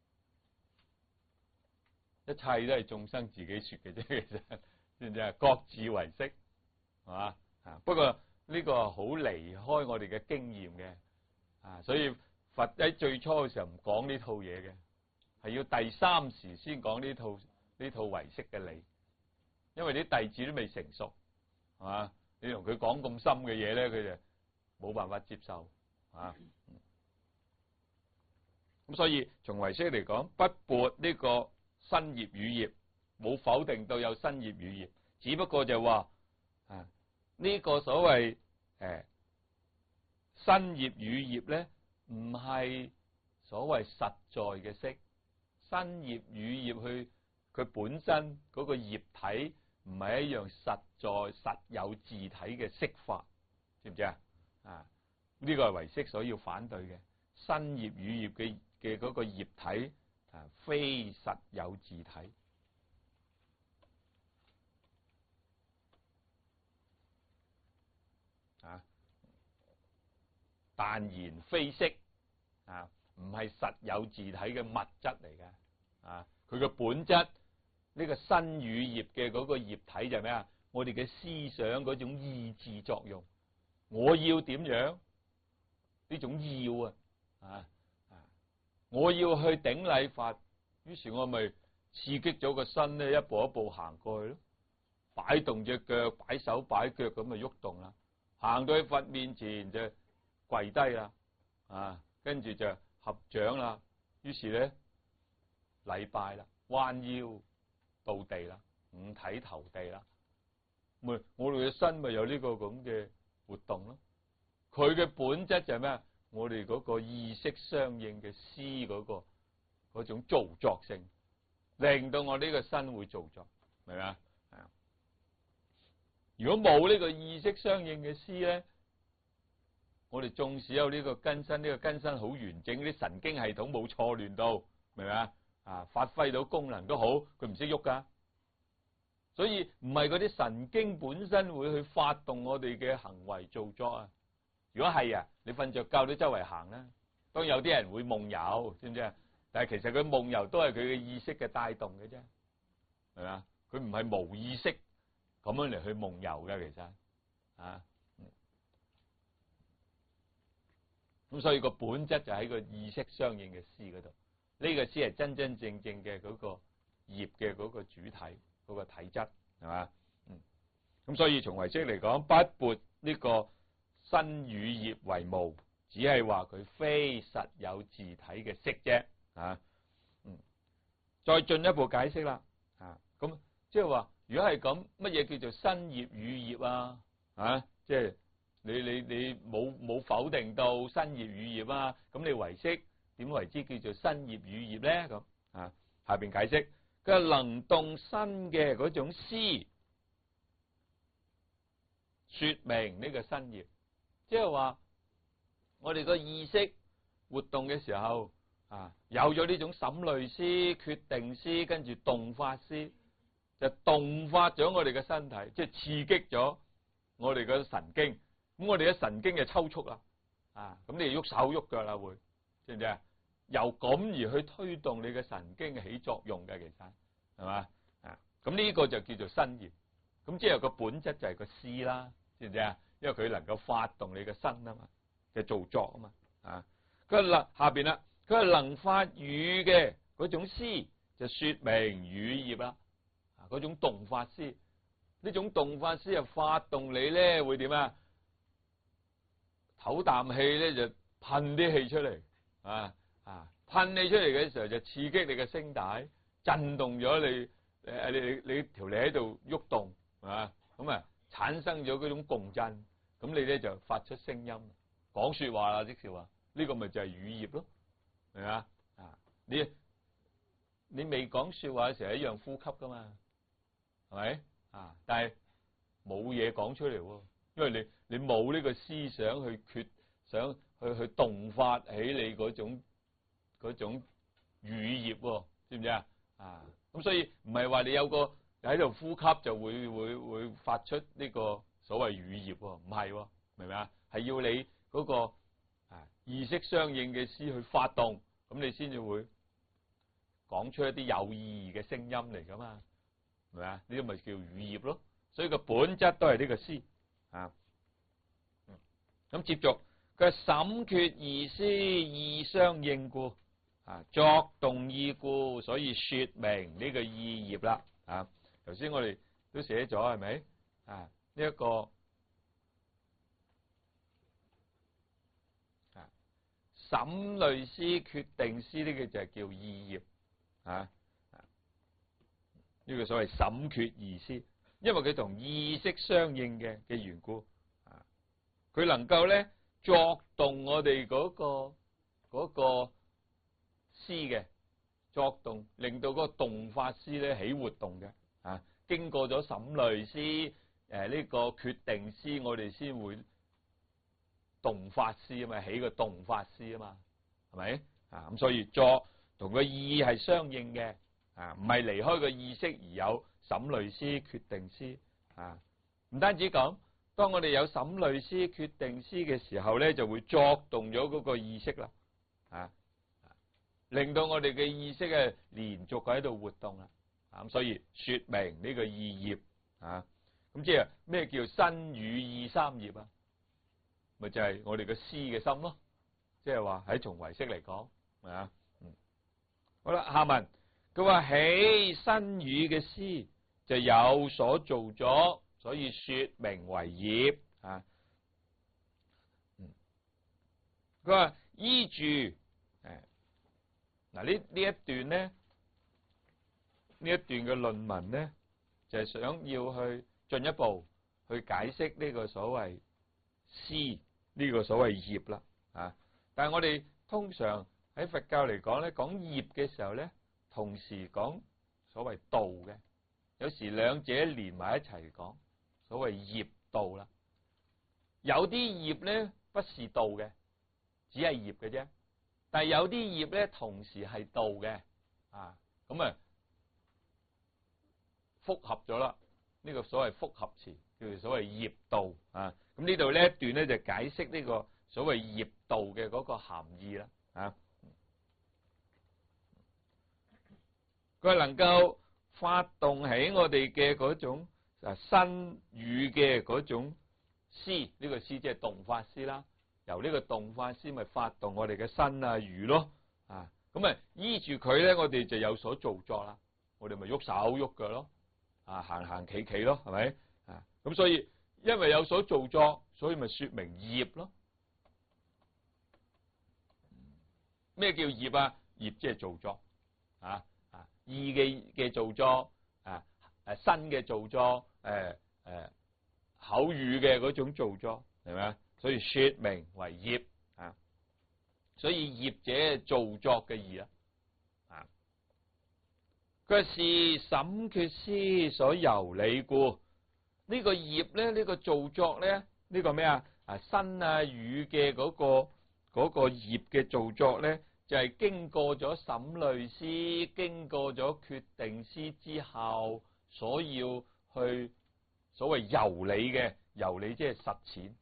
一切都係眾生自己說嘅啫。其實知唔知啊？各自為識，係嘛？不過呢個好離開我哋嘅經驗嘅，所以佛喺最初嘅時候唔講呢套嘢嘅，係要第三時先講呢套唯識嘅理。因為啲弟子都未成熟，係嘛？你同佢講咁深嘅嘢咧，佢就冇辦法接受，咁所以從唯識嚟講，不撥呢個身業語業，冇否定到有身業語業，只不過就話呢個所謂身業語業咧，唔係所謂實在嘅識，身業語業去佢本身嗰個業體唔係一樣實有自體嘅色法，知唔知啊？呢個係唯識所要反對嘅，身業與業嘅嗰個業體非實有自體。但然非色，唔係實有自體嘅物質嚟嘅，佢嘅本質呢個身與業嘅嗰個業體就係咩啊？我哋嘅思想嗰種意志作用，我要點樣呢種要我要去頂禮佛，於是我咪刺激咗個身咧，一步一步行過去咯，擺動隻腳，擺手擺腳咁咪喐動啦，行到去佛面前就跪低啦，跟住就合掌啦，於是咧禮拜啦，彎腰到地啦，五體投地啦，我哋嘅身咪有呢個咁嘅活動咯。佢嘅本質就係咩？我哋嗰個意識相應嘅思嗰種造作性，令到我呢個身會造作，明嘛？如果冇呢個意識相應嘅思咧，我哋縱使有呢個根身，呢個根身好完整，啲神經系統冇錯亂到，明嘛？發揮到功能都好，佢唔識喐噶。所以唔係嗰啲神經本身會去發動我哋嘅行為造作啊。如果係你瞓着覺都周圍行啦。當然有啲人會夢遊，知唔知啊？但係其實佢夢遊都係佢嘅意識嘅帶動嘅啫，係嘛？佢唔係無意識咁樣嚟去夢遊嘅，其實咁所以個本質就喺個意識相應嘅思嗰度，呢個先係真真正正嘅嗰個業嘅嗰個主體嗰個體質，係嘛？咁所以從唯識嚟講，不撥呢個身與業為無，只係話佢非實有自體嘅色啫。再進一步解釋啦。咁即係話，如果係咁，乜嘢叫做身業與業啊？即係你冇否定到身業與業啊？咁你唯識點為之叫做身業與業咧？咁下邊解釋，佢能動身嘅嗰種思，說明呢個身業。即係話我哋個意識活動嘅時候有咗呢種審慮思、決定思，跟住動發思，就動發咗我哋嘅身體，即係刺激咗我哋嘅神經。咁我哋嘅神經就抽搐啦，咁你喐手喐腳啦，會知唔知啊？由咁而去推動你嘅神經起作用嘅，其實係嘛？咁呢個就叫做身業。咁即係個本質就係個思啦，知唔知啊？因為佢能夠發動你嘅身啊嘛，嘅造作啊嘛。佢下邊啦，佢係能發語嘅嗰種思，就說明語業啦。嗰種動發思，呢種動發思又發動你咧，會點啊？唞啖氣咧就噴啲氣出嚟，噴氣出嚟嘅時候就刺激你嘅聲帶，震動咗你條脷喺度喐動，咁產生咗嗰種共振，咁你咧就發出聲音，講說話啦，即是話呢個咪就係語業咯，係嘛？你未講說話嘅時候一樣呼吸噶嘛，係咪？但係冇嘢講出嚟喎，因為你冇呢個思想想去動發起你嗰種語業，知唔知啊？咁所以唔係話你有個喺度呼吸就會發出呢個所謂語業，唔係，明唔明啊？係要你嗰個意識相應嘅思去發動，咁你先至會講出一啲有意義嘅聲音嚟噶嘛，明唔明啊？呢啲咪叫語業咯。所以個本質都係呢個思。咁接續佢審決意思，意相應故，作動意故，所以說明呢個意業啦。頭先我哋都寫咗係咪？呢一個審慮思、決定思呢個就係叫意業。呢個所謂審決意思，因為佢同意識相應嘅緣故，佢能夠咧作動我哋嗰個思嘅， 作動，令到嗰個動法師咧起活動嘅啊。經過咗審慮師呢個決定師，我哋先會動法師啊嘛，起個動法師啊嘛，係咪啊？咁所以作同個意係相應嘅啊，唔係離開個意識而有審慮師、決定師啊。唔單止咁，當我哋有審慮師、決定師嘅時候咧，就會作動咗嗰個意識啦啊。令到我哋嘅意識係連續喺度活動啦，咁所以說明呢個意業啊，咁即係咩叫身語意三業啊？咪就係我哋嘅思嘅心咯，即係話喺從唯識嚟講啊，好啦，下文佢話起身語嘅思就有所造作，所以說明為業啊。佢話依住嗱，呢一段咧，呢一段嘅論文咧，就係想要去進一步去解釋呢個所謂思呢個所謂業啦啊！但係我哋通常喺佛教嚟講咧，講業嘅時候咧，同時講所謂道嘅，有時兩者連埋一齊講，所謂業道啦。有啲業咧不是道嘅，只係業嘅啫。但係有啲業咧，同時係道嘅，啊，咁啊複合咗啦。呢個所謂複合詞叫做所謂業道啊。咁呢度呢一段咧就解釋呢個所謂業道嘅嗰個含義啦。啊，佢能夠發動起我哋嘅嗰種身語嘅嗰種思，呢個思即係動法思啦。由呢個動法師咪發動我哋嘅身啊語咯啊，咁啊依住佢咧，我哋就有所造作啦。我哋咪喐手喐腳咯，啊行行企企咯，係咪啊？咁所以因為有所造作，所以咪說明業咯。咩叫業啊？業即係造作啊啊，意嘅造作啊，身嘅造作，口語嘅嗰種造作，係咪啊？所以說明為業啊，所以業者造作嘅義啦啊。佢是審決師所由理故，呢個業咧，呢個造作咧，呢個咩啊？身啊語嘅嗰個業嘅造作咧，就係經過咗審慮師，經過咗決定師之後，所要去所謂由理嘅，由理即係實踐。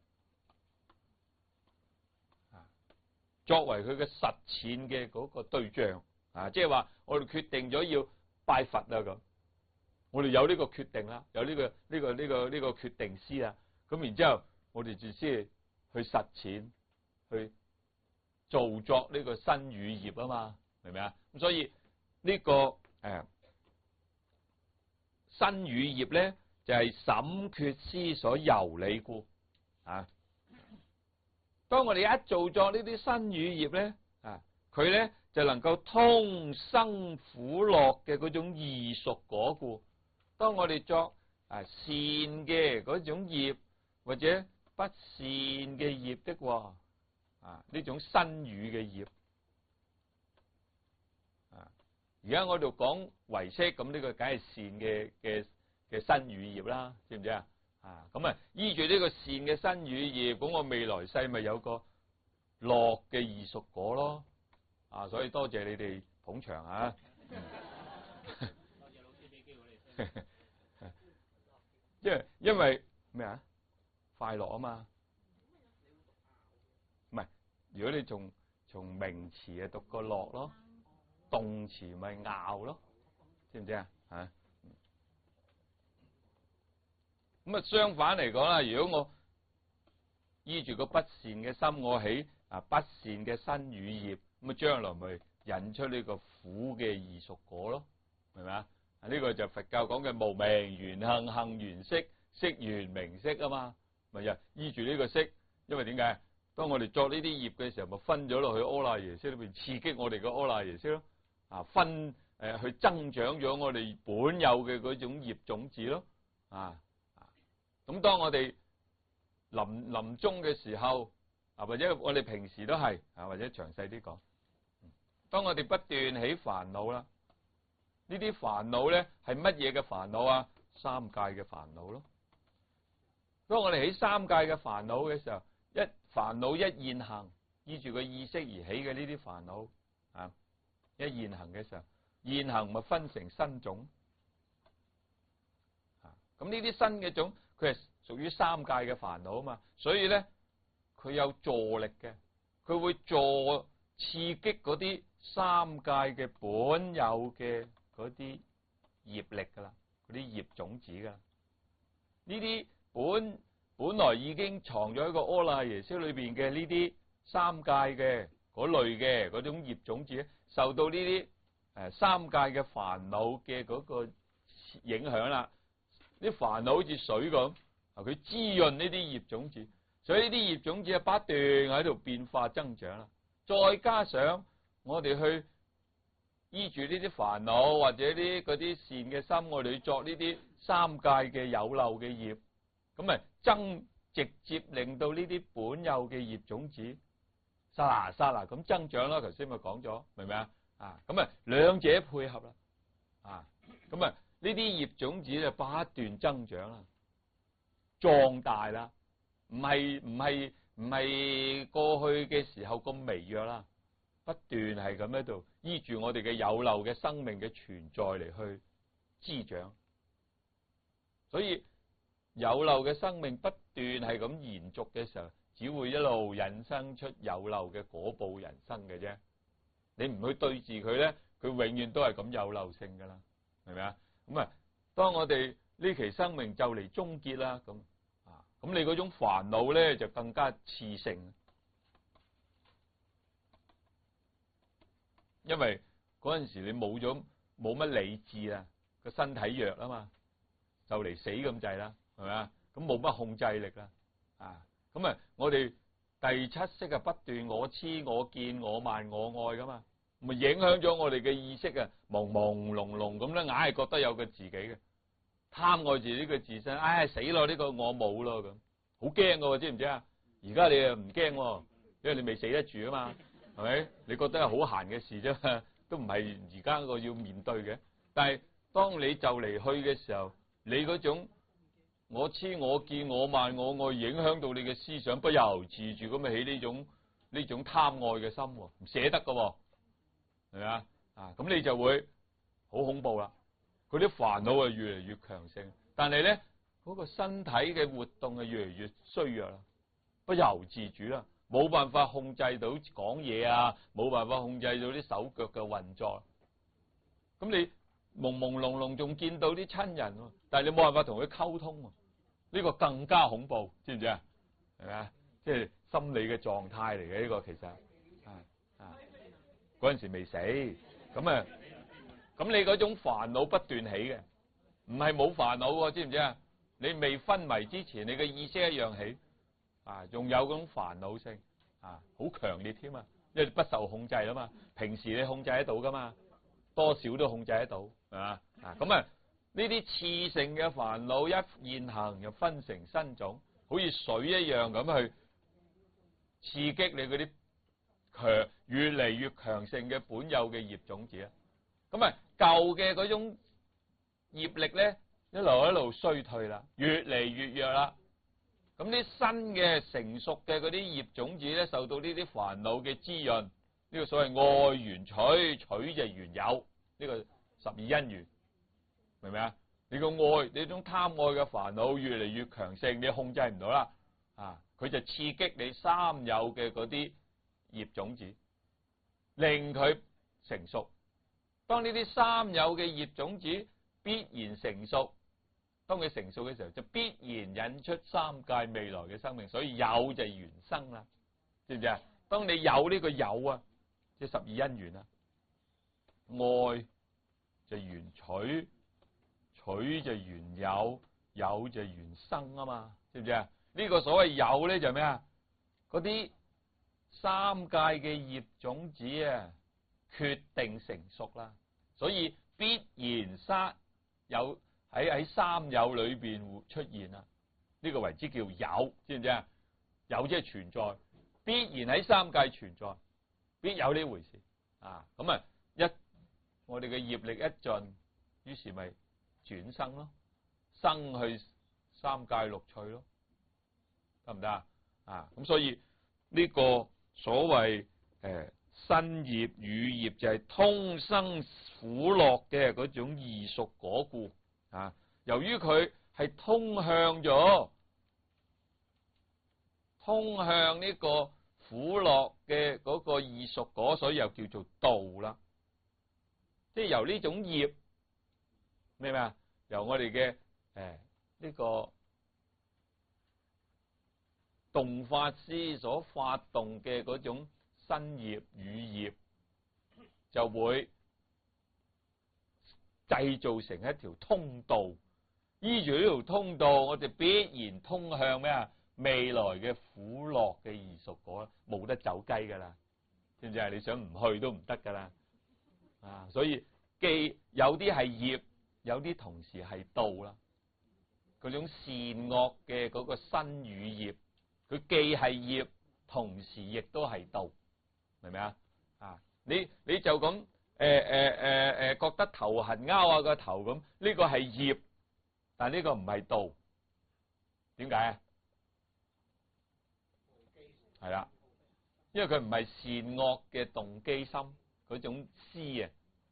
作為佢嘅實踐嘅嗰個對象啊，即係話我哋決定咗要拜佛啦咁，我哋有呢個決定啦，有呢個決定師啦，咁然之後我哋就先去實踐，去造作呢個身語業啊嘛，明唔明啊？咁所以呢個身語業咧就係審決師所由理故啊。當我哋一做作呢啲身語業咧，啊，佢咧就能夠通生苦樂嘅嗰種異熟果故。當我哋作善嘅嗰種業，或者不善嘅業的話，啊，呢種身語嘅業，啊，而家我哋講唯識，咁呢個梗係善嘅身語業啦，知唔知啊？啊，咁啊，依住呢個善嘅身語業，咁我未來世咪有個樂嘅異熟果咯，啊，所以多謝你哋捧場啊！多謝老師俾機會你。因為咩啊？快樂啊嘛，唔係，如果你從名詞啊讀個樂咯，動詞咪拗咯，知唔知啊？嚇！咁啊，相反嚟講啦，如果我依住個不善嘅心，我起不善嘅身語業，咁啊將來咪引出呢個苦嘅異熟果咯，係咪啊？呢個就佛教講嘅無明緣行，行緣識，識緣名色啊嘛，咪就依住呢個識，因為點解？當我哋作呢啲業嘅時候，咪分咗落去阿賴耶識裏邊，刺激我哋嘅阿賴耶識咯，啊分去增長咗我哋本有嘅嗰種業種子咯，啊。咁當我哋臨終嘅時候，啊或者我哋平時都係，啊或者詳細啲講， 當我哋不斷起煩惱啦，呢啲煩惱咧係乜嘢嘅煩惱啊？三界嘅煩惱咯。當我哋起三界嘅煩惱嘅時候，煩惱一現行，依住個意識而起嘅呢啲煩惱啊，一現行嘅時候，現行咪分成新種啊。咁呢啲新嘅種，佢係屬於三界嘅煩惱啊嘛，所以咧佢有助力嘅，佢會刺激嗰啲三界嘅本有嘅嗰啲業力噶啦，嗰啲業種子噶啦。呢啲本來已經藏咗喺個阿賴耶識裏邊嘅呢啲三界嘅嗰類嘅嗰種業種子咧，受到呢啲三界嘅煩惱嘅嗰個影響啦。啲煩惱好似水咁，佢滋潤呢啲業種子，所以呢啲業種子不斷喺度變化增長啦。再加上我哋去依住呢啲煩惱或者嗰啲善嘅心，我哋去作呢啲三界嘅有漏嘅業，咁咪直接令到呢啲本有嘅業種子沙嗱咁增長啦。頭先咪講咗，明唔明啊？啊，咁啊兩者配合啦，啊，咁啊呢啲業種子就不斷增長啦，壯大啦，唔係過去嘅時候咁微弱啦，不斷係咁喺度依住我哋嘅有漏嘅生命嘅存在嚟去滋長，所以有漏嘅生命不斷係咁延續嘅時候，只會一路引生出有漏嘅果報人生嘅啫。你唔去對治佢咧，佢永遠都係咁有漏性噶啦，明唔明啊？咁啊，當我哋呢期生命就嚟終結啦，咁你嗰種煩惱咧就更加熾盛，因為嗰陣時你冇乜理智啦，個身體弱啊嘛，就嚟死咁滯啦，係咪啊？咁冇乜控制力啦，啊，咁啊，我哋第七識啊不斷我痴我見我慢我愛噶嘛，咪影響咗我哋嘅意識啊，朦朦朧朧咁咧，硬係覺得有個自己嘅。貪愛住呢個自身，唉死咯！呢個我冇咯咁，好驚噶，知唔知啊？而家你又唔驚，因為你未死得住啊嘛，係咪？你覺得係好閒嘅事啫，都唔係而家個要面對嘅。但係當你就嚟去嘅時候，你嗰種我痴我見我慢我愛影響到你嘅思想，不由自主咁起呢種貪愛嘅心，唔捨得噶，係咪啊？啊，咁你就會好恐怖啦。佢啲煩惱係越嚟越強盛，但係咧嗰個身體嘅活動係越嚟越衰弱啦，不由自主啦，冇辦法控制到講嘢啊，冇辦法控制到啲手腳嘅運作。咁你朦朦朧朧仲見到啲親人，但係你冇辦法同佢溝通，呢個更加恐怖，知唔知啊？係咪啊？即係心理嘅狀態嚟嘅呢個，其實嗰陣時未死，咁你嗰種煩惱不斷起嘅，唔係冇煩惱喎，知唔知啊？你未昏迷之前，你嘅意識一樣起，仲有嗰種煩惱性，好強烈添啊，因為不受控制啦嘛。平時你控制得到噶嘛，多少都控制得到，係嘛？咁啊，呢啲熾盛嘅煩惱一現行，又分成新種，好似水一樣咁去刺激你嗰啲越嚟越強盛嘅本有嘅業種子啊。咁啊，舊嘅嗰種業力咧，一路衰退啦，越嚟越弱啦。咁啲新嘅成熟嘅嗰啲業種子咧，受到呢啲煩惱嘅滋潤，呢個所謂愛緣取，取就緣有，呢個十二因緣，明唔明啊？你個愛，你種貪愛嘅煩惱越嚟越強盛，你控制唔到啦，佢就刺激你三有嘅嗰啲業種子，令佢成熟。當呢啲三有嘅業種子必然成熟，當佢成熟嘅時候，就必然引出三界未來嘅生命，所以有就緣生啦，知唔知啊？當你有呢個有啊，即係十二因緣啊，愛就緣取，取就緣有，有就緣生啊嘛，知唔知啊？呢個所謂有咧就咩啊？嗰啲三界嘅業種子啊，決定成熟啦，所以必然有喺三有裏邊出現啦，呢個為之叫有，知唔知啊？有即係存在，必然喺三界存在，必有呢回事。 咁我哋嘅業力一盡，於是咪轉生咯，生去三界六趣咯，得唔得啊？咁所以呢個所謂身業語業就係通生苦樂嘅嗰種異熟果故啊。由於佢係通向呢個苦樂嘅嗰個異熟果，所以又叫做道啦。即係由呢種業咩啊？由我哋嘅呢個動法師所發動嘅嗰種身業語業，就會製造成一條通道。依住呢條通道，我哋必然通向咩啊？未來嘅苦樂嘅異熟果，冇得走雞噶啦，知唔知啊？你想唔去都唔得噶啦，所以既有啲係業，有啲同時係道啦。嗰種善惡嘅嗰個身語業，佢既係業，同時亦都係道，明唔明啊？你就咁覺得頭痕拗下個頭咁，呢個係業。但呢個唔係道，點解啊？係啦，因為佢唔係善惡嘅動機心嗰種思啊，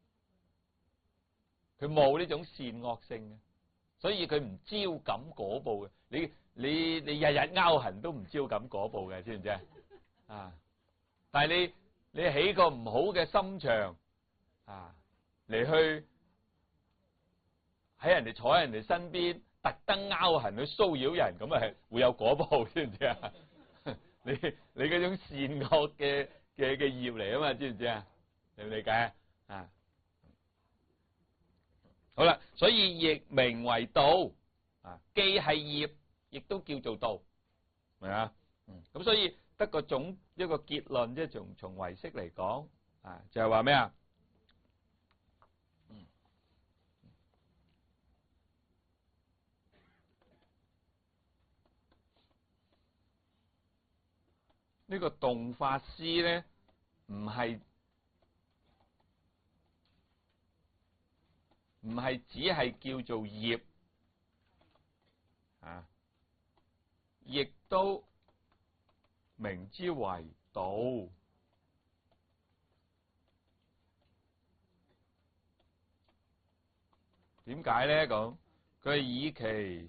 佢冇呢種善惡性嘅，所以佢唔招感果報嘅。你日日拗痕都唔招感果報嘅，知唔知啊？但係你起個唔好嘅心腸嚟去。喺人哋坐喺人哋身邊，特登拗痕去騷擾人，咁係會有果報，知唔知啊？你嗰種善惡嘅業嚟啊嘛，知唔知啊？你理唔理解啊？好啦，所以亦名為道既係業，亦都叫做道，明啊？咁所以得一個結論，即係從唯識嚟講就係話咩啊？呢個動法師咧，唔係只係叫做業亦都名之為道。點解咧？咁佢係以其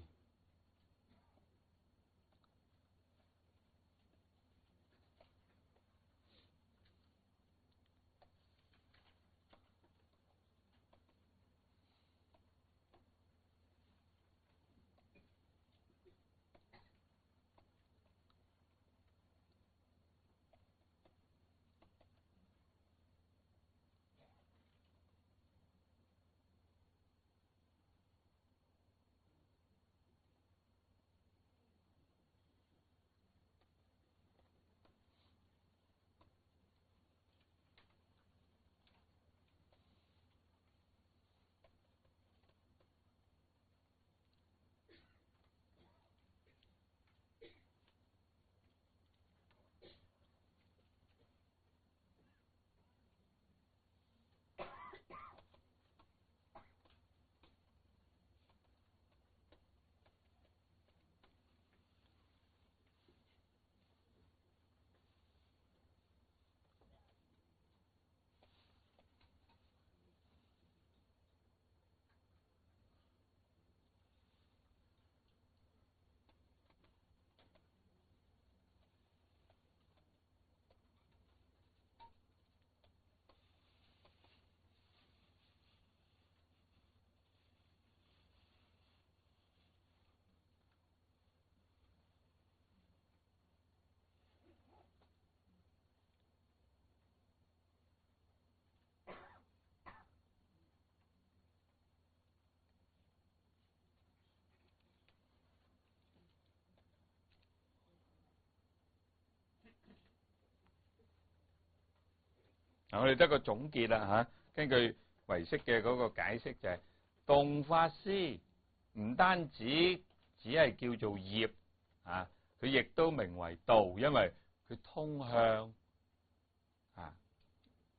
我哋得個總結啦根據唯識嘅嗰個解釋就係動法師唔單止只係叫做業佢亦都名為道，因為佢通向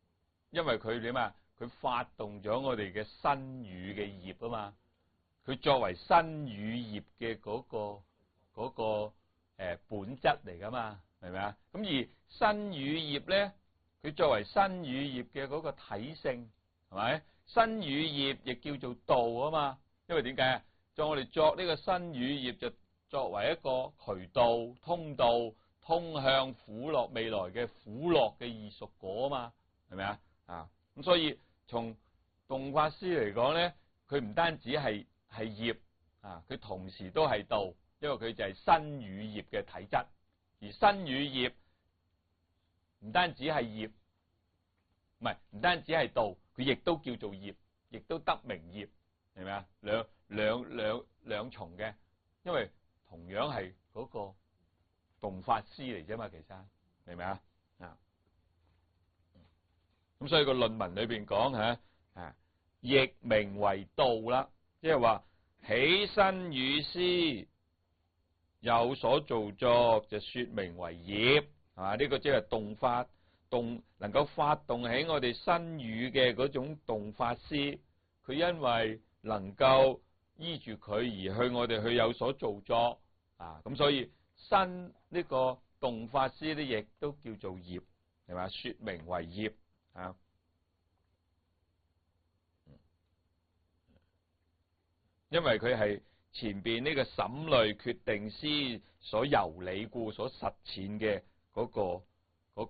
因為佢點啊？佢發動咗我哋嘅身語嘅業啊嘛。佢作為身語業嘅嗰個本質嚟噶嘛，係咪啊？咁而身語業咧，佢作為身語業嘅嗰個體性，係咪？身語業亦叫做道啊嘛。因為點解啊？我哋作呢個身語業就作為一個渠道、通道，通向苦樂未來嘅苦樂嘅異熟果啊嘛，係咪啊？啊，咁所以從洞法師嚟講咧，佢唔單止係業啊，佢同時都係道，因為佢就係身語業嘅體質，而身語業唔單止係業，唔單止係道，佢亦都叫做業，亦都得名業，係咪啊？兩重嘅，因為同樣係嗰個洞法師嚟啫嘛，其實明唔明啊？啊，咁所以個論文裏邊講亦名為道啦，即係話起身語思有所造作，就說明為業，係嘛？呢個即係動法，能夠發動起我哋身語嘅嗰種動法師，佢因為能夠依住佢而去我哋去有所造作啊，咁所以身呢個動法師咧，亦都叫做業，係嘛？說明為業啊。因為佢係前邊呢個審慮決定思所由理故所實踐嘅嗰個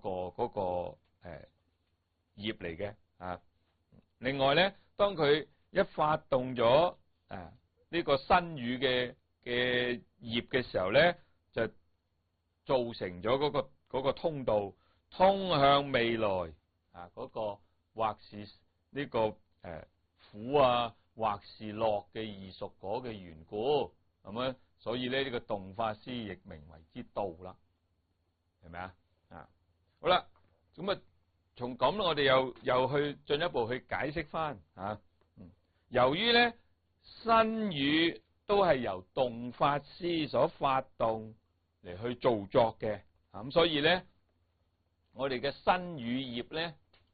業嚟嘅啊。另外咧，當佢一發動咗呢個身語嘅業嘅時候咧，就造成咗嗰個通道通向未來啊，嗰個或是呢個苦啊，或是樂嘅異熟果嘅緣故，咁啊，所以咧呢個洞法師亦名為之道啦，係咪啊？啊，好啦，咁啊，從咁我哋又去進一步去解釋翻啊。由於咧身語都係由洞法師所發動嚟去造作嘅，咁所以咧我哋嘅身語業咧，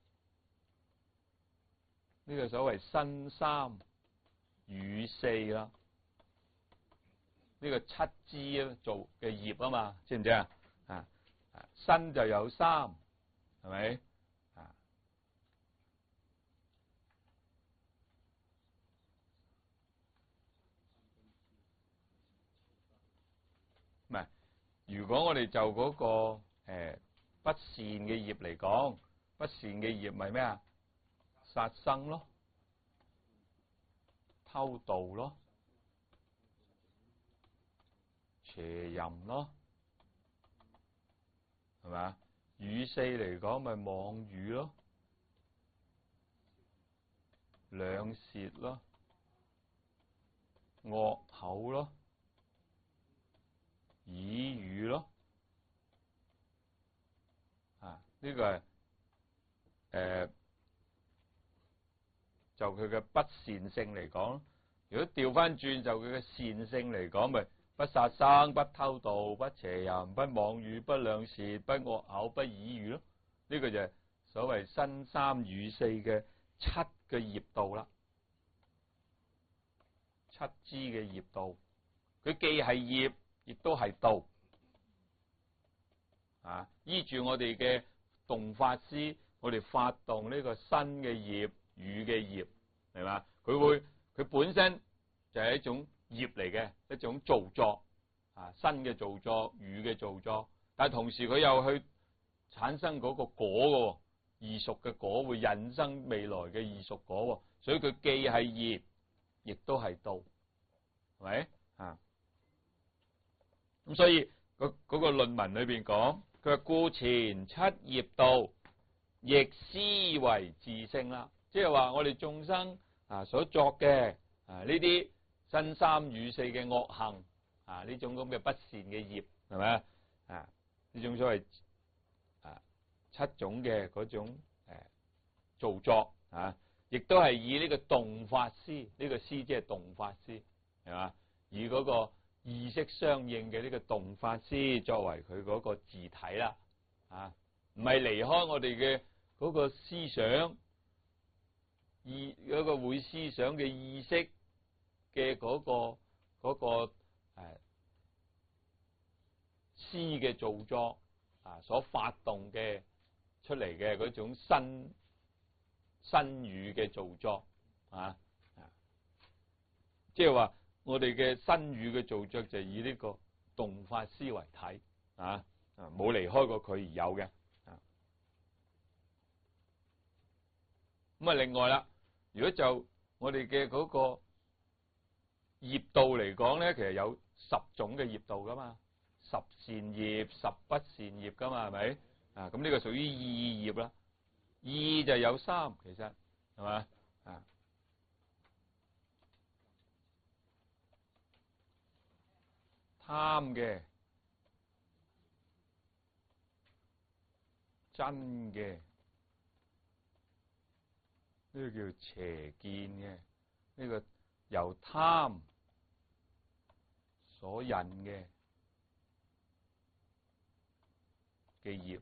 呢個所謂身三語四啦，呢個七支做嘅業啊嘛，知唔知啊？身就有三，係咪？唔係，如果我哋就嗰個不善嘅業嚟講，不善嘅業咪咩啊？殺生咯，偷盜咯，邪淫咯，係咪啊？語四嚟講咪妄語咯，兩舌咯，惡口咯，綺語咯，呢個係就佢嘅不善性嚟講。如果調翻轉就佢嘅善性嚟講，咪不殺生、不偷盜、不邪淫、不妄語、不兩舌、不惡口、不綺語咯。呢個就係所謂身三語四嘅七嘅業道啦，七支嘅業道，佢既係業，亦都係道。依住我哋嘅洞法師，我哋發動呢個身嘅業、語嘅業，係嘛？佢本身就係一種業嚟嘅，一種造作身嘅造作、語嘅造作，但係同時佢又去產生嗰個果嘅異熟嘅果，會引生未來嘅異熟果，所以佢既係業，亦都係道，係咪？咁所以嗰個論文裏邊講，佢話故前七業道，亦思為自性啦，即係話我哋眾生所作嘅呢啲身三語四嘅惡行呢種咁嘅不善嘅業，係咪呢種所謂七種嘅嗰種造作亦都係以呢個洞法師，呢個師即係洞法師，係嘛？以嗰個意識相應嘅呢個洞法師作為佢嗰個自體啦，唔係離開我哋嘅嗰個思想嗰個會思想嘅意識嘅嗰個思嘅造作所發動嘅出嚟嘅嗰種新語嘅造作即係話我哋嘅新語嘅造作就以呢個動法思為體冇離開過佢而有嘅咁另外啦，如果就我哋嘅嗰個業道嚟講咧，其實有10種嘅業道噶嘛，10善業、10不善業噶嘛，係咪咁呢個屬於意業啦。意就有3，其實係嘛貪嘅、真嘅，呢個叫邪見嘅，呢個由貪所引嘅業，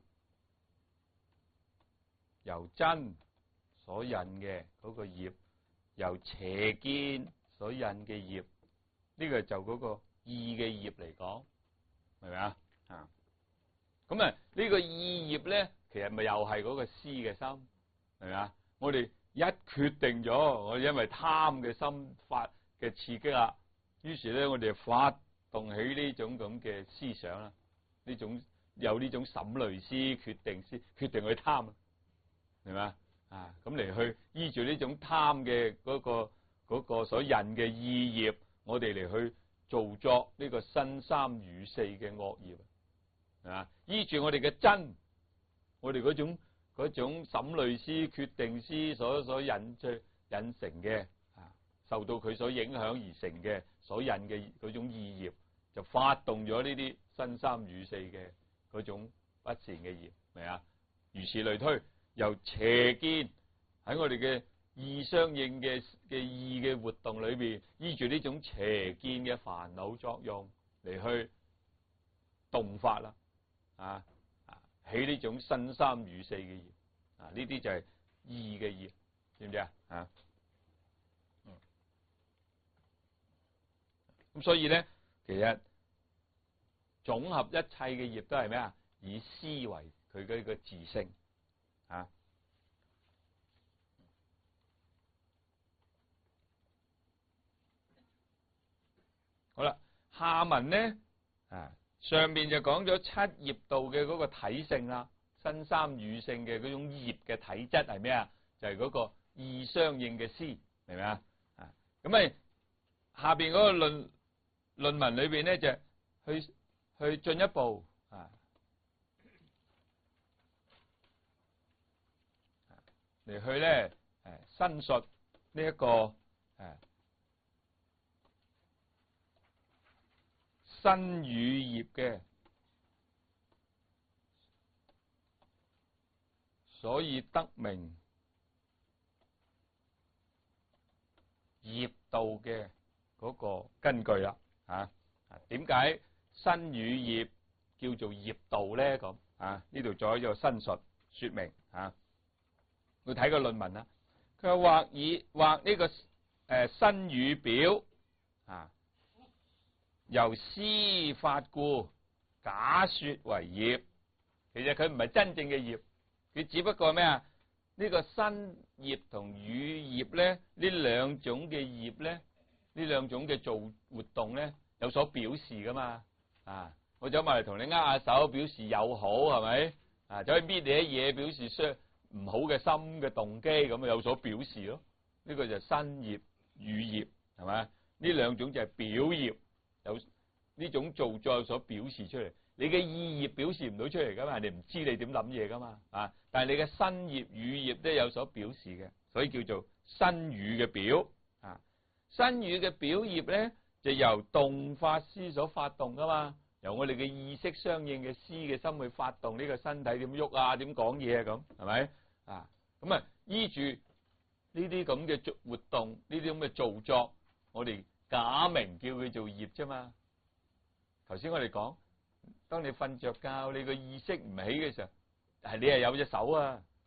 由真所引嘅嗰個業，由邪見所引嘅業，呢個就嗰個意嘅業嚟講，係咪啊？咁呢個意業咧，其實咪又係嗰個思嘅心，係咪啊？我哋一決定咗，我因為貪嘅心發嘅刺激啦，於是咧我哋發動起呢種咁嘅思想啦，有呢種審慮思、決定去貪，係咪啊？咁嚟去依住呢種貪嘅嗰個所引嘅意業，我哋嚟去造作呢個身三語四嘅惡業。依住我哋嘅真，我哋嗰種審慮思、決定思所引成嘅受到佢所影響而成嘅所引嘅嗰種意業，就發動咗呢啲身三語四嘅嗰種不善嘅業，係啊？如此類推，由邪見喺我哋嘅意相應嘅意嘅活動裏邊，依住呢種邪見嘅煩惱作用嚟去動發啦。起呢種身三語四嘅業，呢啲就係意嘅業，知唔知啊？咁所以咧，其實總合一切嘅業都係咩啊？以思為佢嘅一個自性好啦，下文咧上面就講咗7業道嘅嗰個體性啦，身三語性嘅嗰種業嘅體質係咩啊？就係嗰個意相應嘅思，明唔明啊？咁下邊嗰個論文裏邊咧就去進一步嚟去咧申述呢一個身語業嘅所以得名業道嘅嗰個根據啦。點解身語業叫做業道咧？咁呢度再有申述說明要睇個論文啦。佢話或呢個身語表由思法故假說為業，其實佢唔係真正嘅業，佢只不過係咩啊？呢個身業同語業咧，呢兩種嘅業咧，呢兩種嘅做活動咧，有所表示噶嘛。我走埋嚟同你握下手，表示友好，係咪？走去搣你一嘢，表示唔好嘅心嘅動機，咁有所表示咯。呢個就係身業、語業，係咪？呢兩種就係表業，有呢種造作有所表示出嚟。你嘅意業表示唔到出嚟噶嘛？人哋唔知你點諗嘢噶嘛？但係你嘅身業、語業都有所表示嘅，所以叫做身語嘅表。身語嘅表業咧，就由動法思所發動噶嘛，由我哋嘅意識相應嘅思嘅心去發動呢個身體點喐啊，點講嘢啊，咁係咪？咁依住呢啲咁嘅活動，呢啲咁嘅造作，我哋假名叫佢做業啫嘛。頭先我哋講，當你瞓着覺，你個意識唔起嘅時候，你係有隻手啊，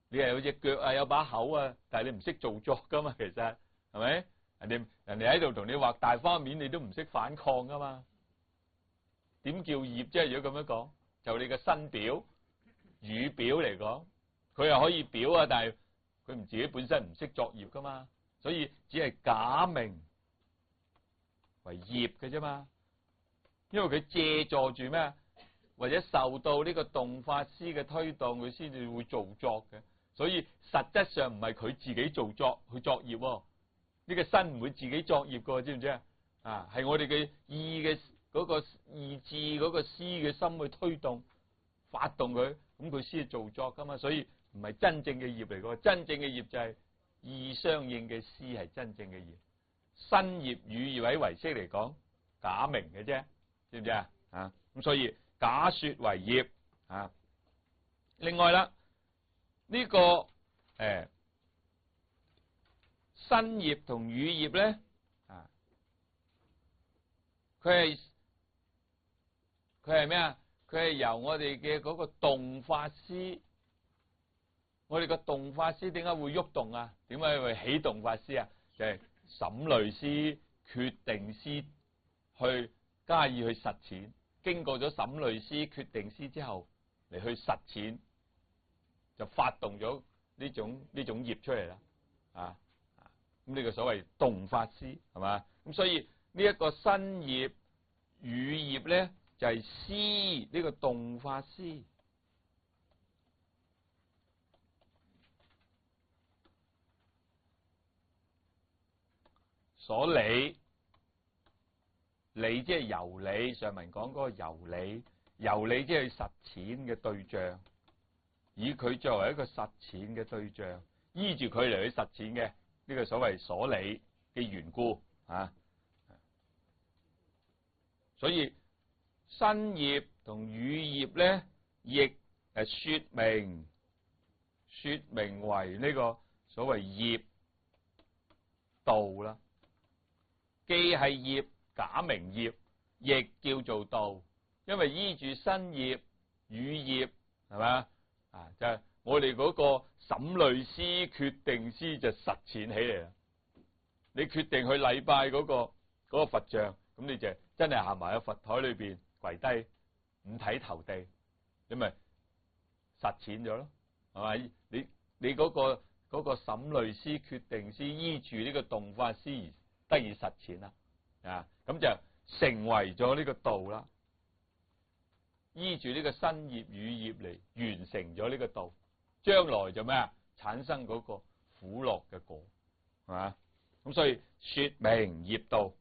你係有隻腳啊，有把口啊，但係你唔識做作噶嘛，其實係咪？人哋喺度同你畫大花面，你都唔識反抗噶嘛？點叫業啫？如果咁樣講，就你嘅身表、語表嚟講，佢又可以表啊，但係佢唔自己本身唔識作業噶嘛，所以只係假名為業嘅啫嘛。因為佢借助住咩，或者受到呢個動法師嘅推動，佢先至會做作嘅。所以實質上唔係佢自己做作去作業喎，呢個身唔會自己作業噶，知唔知啊？啊，係我哋嘅意嘅嗰個意志嗰個思嘅心去推動、發動佢，咁佢先係做作噶嘛。所以唔係真正嘅業嚟噶，真正嘅業就係意相應嘅思係真正嘅業。身業、語業喺唯識嚟講，假名嘅啫，知唔知啊？啊，咁所以假說為業啊。另外啦，呢個身業同語業咧啊，佢係咩啊？佢係由我哋嘅嗰個動法師，我哋個動法師點解會喐動啊？點解會起動法師啊？就係審慮師、決定師去加以去實踐，經過咗審慮師、決定師之後嚟去實踐，就發動咗呢種業出嚟啦。啊，咁呢個所謂動法師係嘛？咁所以呢一個身業、語業咧，就係師呢個動法師所理，理即係由理，上文講嗰個由理，由理即係實踐嘅對象，以佢作為一個實踐嘅對象，依住佢嚟去實踐嘅呢個所謂所理嘅緣故啊。所以身業同語業咧，亦說明為呢個所謂業道啦。既係業，假名業，亦叫做道，因為依住身業、語業係嘛啊，就係我哋嗰個審慮師、決定師就實踐起嚟啦。你決定去禮拜嗰個佛像，咁你就真係行埋喺佛台裏邊跪低五體投地，你咪實踐咗咯，係咪？你嗰個審慮師、決定師依住呢個動法師而得以實踐啦，啊，咁就成為咗呢個道啦。依住呢個身業、語業嚟完成咗呢個道，將來就咩啊？產生嗰個苦樂嘅果，係嘛？咁所以說明業道，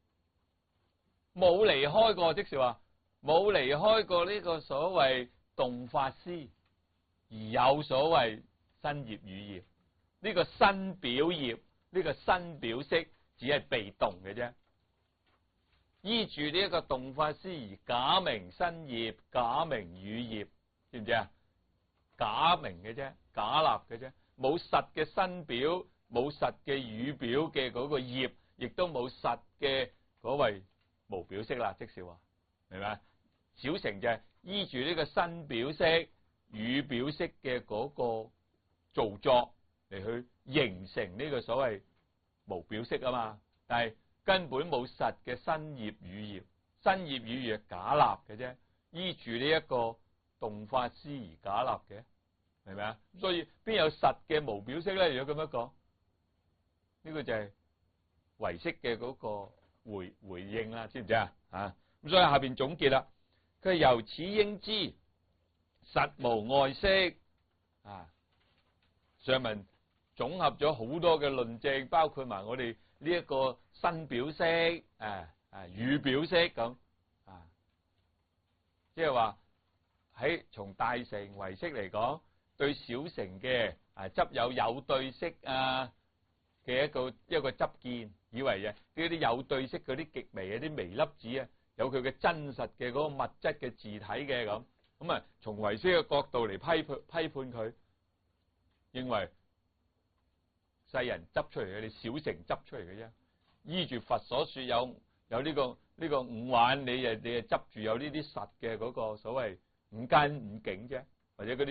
冇離開過，即是話冇離開過呢個所謂動法師，而有所謂身業、語業。呢個身表業，呢個身表識，只係被動嘅啫。依住呢一個動法師而假名身業，假名語業，知唔知啊？假名嘅啫，假立嘅啫，冇實嘅身表，冇實嘅語表嘅嗰個業，亦都冇實嘅嗰位無表識啦。即是話，明白？小乘就係依住呢個身表識、語表識嘅嗰個造作嚟去形成呢個所謂無表識啊嘛，但係根本冇實嘅身業、語業，身業、語業係假立嘅啫，依住呢一個動法師而假立嘅，明唔明啊？所以邊有實嘅無表識咧？如果咁樣講，呢個就係唯識嘅嗰個回應啦，知唔知啊？啊，咁所以下邊總結啦，佢由此應知實無外識啊。上文總合咗好多嘅論證，包括埋我哋呢一個身表識、語表識咁啊，即係話喺從大乘唯識嚟講，對小乘嘅執有對識嘅一個執見，以為呢啲有對識嗰啲極微嘅啲微粒子啊，有佢嘅真實嘅嗰個物質嘅自體嘅咁啊，從唯識嘅角度嚟批判佢，認為世人執出嚟嘅，你小乘執出嚟嘅啫。依住佛所說有呢個五蘊，你執住有呢啲實嘅嗰個所謂五根五境啫，或者嗰啲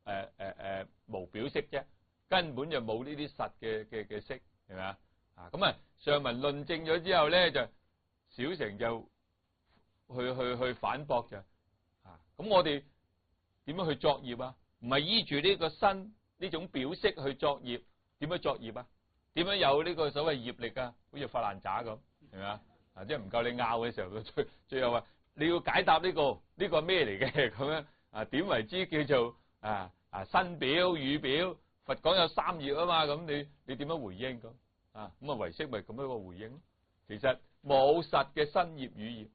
無表色啫，根本就冇呢啲實嘅色，係咪啊？咁啊，上文論證咗之後咧，就小乘就去反駁就咁我哋點樣去作業啊？唔係依住呢個身呢種表色去作業，點樣作業啊？點樣有呢個所謂業力啊？好似發爛渣咁，係咪啊？即係唔夠你拗嘅時候，最後話你要解答呢個係咩嚟嘅咁樣點為之叫做身表語表？佛講有三業啊嘛，咁你點樣回應咁咁唯識咪咁樣個回應咯？其實冇實嘅身業語業，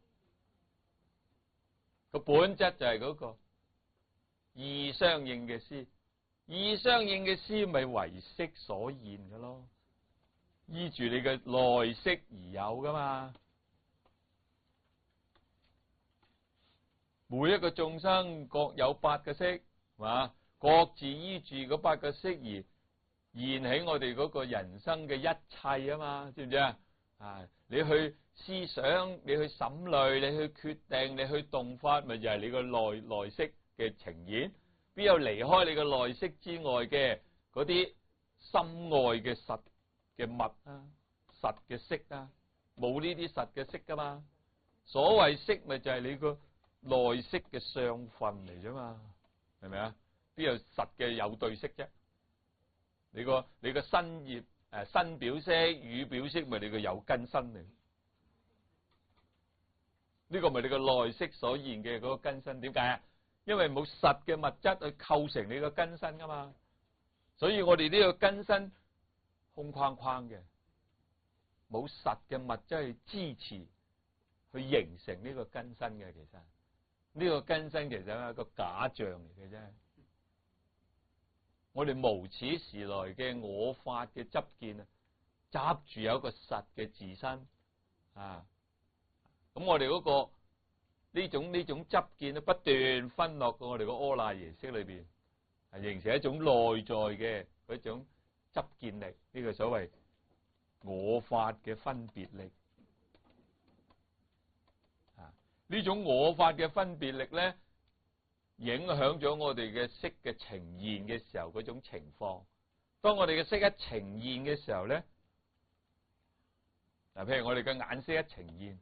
個本質就係嗰個意相應嘅思，意相應嘅思咪唯識所現嘅咯，依住你嘅內識而有噶嘛。每一個眾生各有八個識，係嘛？各自依住嗰八個識而現起我哋嗰個人生嘅一切啊嘛，知唔知啊？你去思想，你去審慮，你去決定，你去動發，咪就係你個內識嘅呈現。邊有離開你個內識之外嘅嗰啲心外嘅實嘅物啊、實嘅色啊？冇呢啲實嘅色噶嘛。所謂色咪就係你個內識嘅相分嚟啫嘛，係咪啊？邊有實嘅有對色啫？你個身業身表色語表色咪你個有根身嚟？呢個咪你個內識所現嘅嗰個根身？點解啊？因為冇實嘅物質去構成你個根身噶嘛，所以我哋呢個根身空框框嘅，冇實嘅物質去支持去形成呢個根身嘅。其實呢個根身其實係一個假象嚟嘅啫。我哋無始時來嘅我法嘅執見啊，執住有一個實嘅自身咁我哋嗰個呢種執見咧，不斷分落到我哋個阿賴耶識裏邊，形成一種內在嘅嗰種執見力，呢個所謂我法嘅分別力。呢種我法嘅分別力咧，影響咗我哋嘅色嘅呈現嘅時候嗰種情況。當我哋嘅色一呈現嘅時候咧，譬如我哋嘅眼色一呈現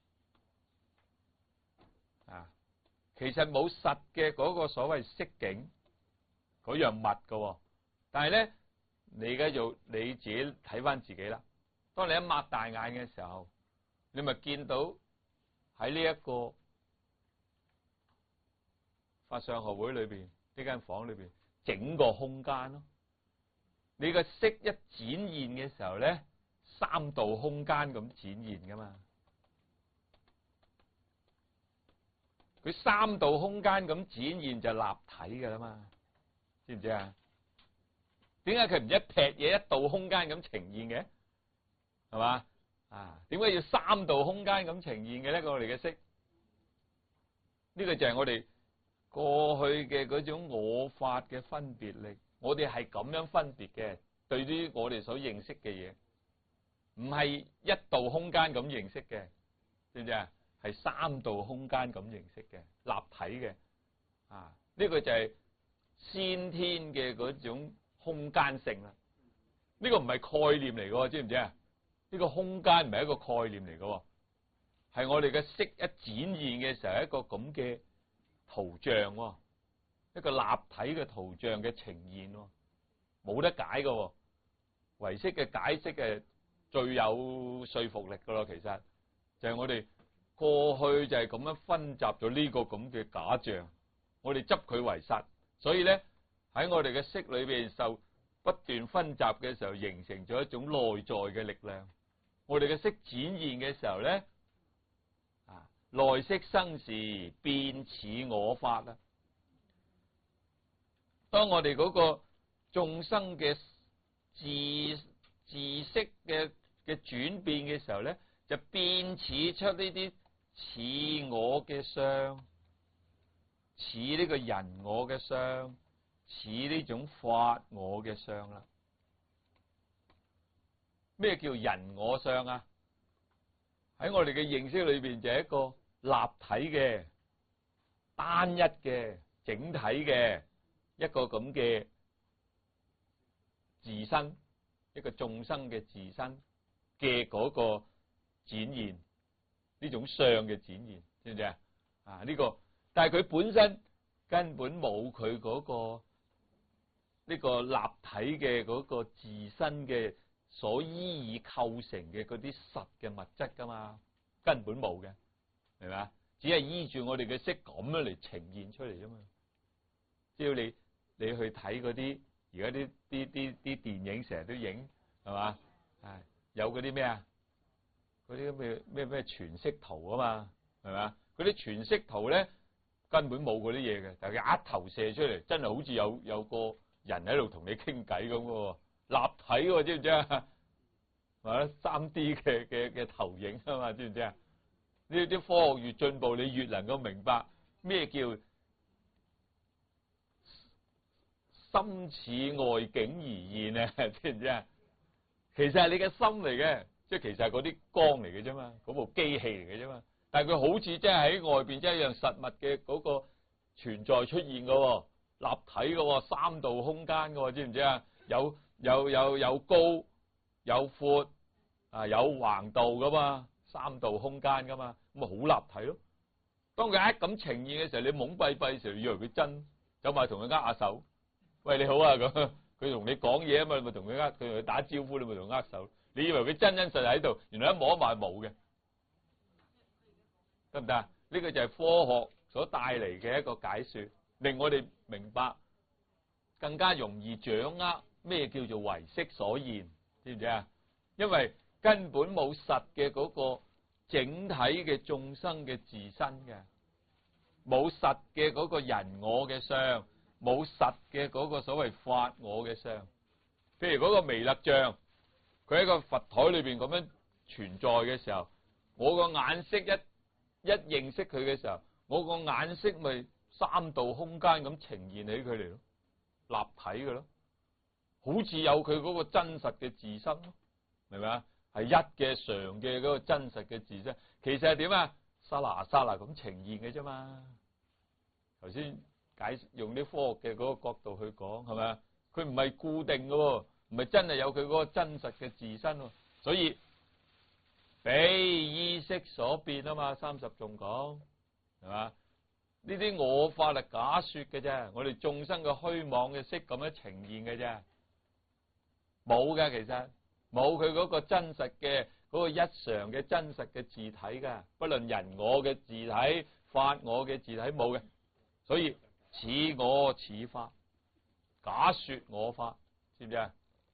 其實冇實嘅嗰個所謂色境嗰樣物㗎，但係咧你而家就你自己睇翻自己啦。當你一擘大眼嘅時候，你咪見到喺呢一個法相學會裏邊呢間房裏邊整個空間咯。你個色一展現嘅時候咧，三度空間咁展現噶嘛。佢三度空間咁展現就立體噶啦嘛，知唔知啊？點解佢唔一劈嘢一度空間咁呈現嘅？係嘛？點解要三度空間咁呈現嘅咧？我哋嘅色呢個就係我哋過去嘅嗰種我法嘅分別力。我哋係咁樣分別嘅，對於我哋所認識嘅嘢，唔係一度空間咁認識嘅，知唔知啊？係三度空間咁認識嘅，立體嘅呢個就係先天嘅嗰種空間性啦。呢個唔係概念嚟嘅，知唔知啊？呢個空間唔係一個概念嚟嘅，係我哋嘅色一展現嘅時候一個咁嘅圖像，一個立體嘅圖像嘅呈現，冇得解嘅。唯識嘅解釋係最有說服力嘅咯。其實就係我哋過去就係咁樣分集咗呢個咁嘅假象，我哋執佢為實，所以咧喺我哋嘅色裏邊受不斷分集嘅時候，形成咗一種內在嘅力量。我哋嘅色展現嘅時候咧，內色生時變似我法啦。當我哋嗰個眾生嘅自色嘅轉變嘅時候咧，就變似出呢啲似我嘅相，似呢個人我嘅相，似呢種法我嘅相啦。咩叫人我相啊？喺我哋嘅認識裏邊就係一個立體嘅、單一嘅、整體嘅一個咁嘅自身，一個眾生嘅自身嘅嗰個展現，呢種相嘅展現，知唔知啊？呢個，但係佢本身根本冇佢嗰個呢個立體嘅嗰個自身嘅所依以構成嘅嗰啲實嘅物質噶嘛，根本冇嘅，係咪啊？只係依住我哋嘅色咁樣嚟呈現出嚟啫嘛。只要你去睇嗰啲而家啲電影成日都影，係嘛？有嗰啲咩啊？嗰啲咩全息圖啊嘛，係咪啊？嗰啲全息圖咧根本冇嗰啲嘢嘅，但係佢一投射出嚟，真係好似有個人喺度同你傾偈咁嘅，立體喎，知唔知啊？係嘛？3D 嘅投影啊嘛，知唔知啊？呢啲科學越進步，你越能夠明白咩叫心似外景而現啊？知唔知啊？其實係你嘅心嚟嘅，即係其實係嗰啲光嚟嘅啫嘛，嗰部機器嚟嘅啫嘛。但係佢好似真係喺外邊，真係一樣實物嘅嗰個存在出現嘅，立體嘅，3度空間嘅，知唔知啊？有高有闊啊，有橫度噶嘛，3度空間噶嘛，咁咪好立體咯。當佢一咁呈現嘅時候，你懵閉閉嘅時候，以為佢真，走埋同佢握下手，喂，你好啊咁，佢同你講嘢啊嘛，你咪同佢佢同佢打招呼，你咪同佢握手。你以為佢真實喺度，原來一摸埋冇嘅，得唔得啊？呢個就係科學所帶嚟嘅一個解說，令我哋明白更加容易掌握咩叫做唯識所現，知唔知啊？因為根本冇實嘅嗰個整體嘅眾生嘅自身嘅，冇實嘅嗰個人我嘅相，冇實嘅嗰個所謂法我嘅相。譬如嗰個彌勒像，佢喺個佛台裏邊咁樣存在嘅時候，我個眼色一認識佢嘅時候，我個眼色咪3度空間咁呈現起佢嚟咯，立體嘅咯，好似有佢嗰個真實嘅自身咯，明唔明啊？係一嘅常嘅嗰個真實嘅自身，其實係點啊？剎那剎那咁呈現嘅啫嘛。頭先用啲科學嘅嗰個角度去講，係咪啊？佢唔係固定嘅，唔係真係有佢嗰個真實嘅自身，所以比意識所變啊嘛。30仲講，係嘛？呢啲我法係假說嘅啫，我哋眾生嘅虛妄嘅識咁樣呈現嘅啫，冇嘅，其實冇佢嗰個真實嘅嗰個一常嘅真實嘅自體㗎，不論人我嘅自體、法我嘅自體冇嘅，所以似我似法，假說我法，知唔知啊？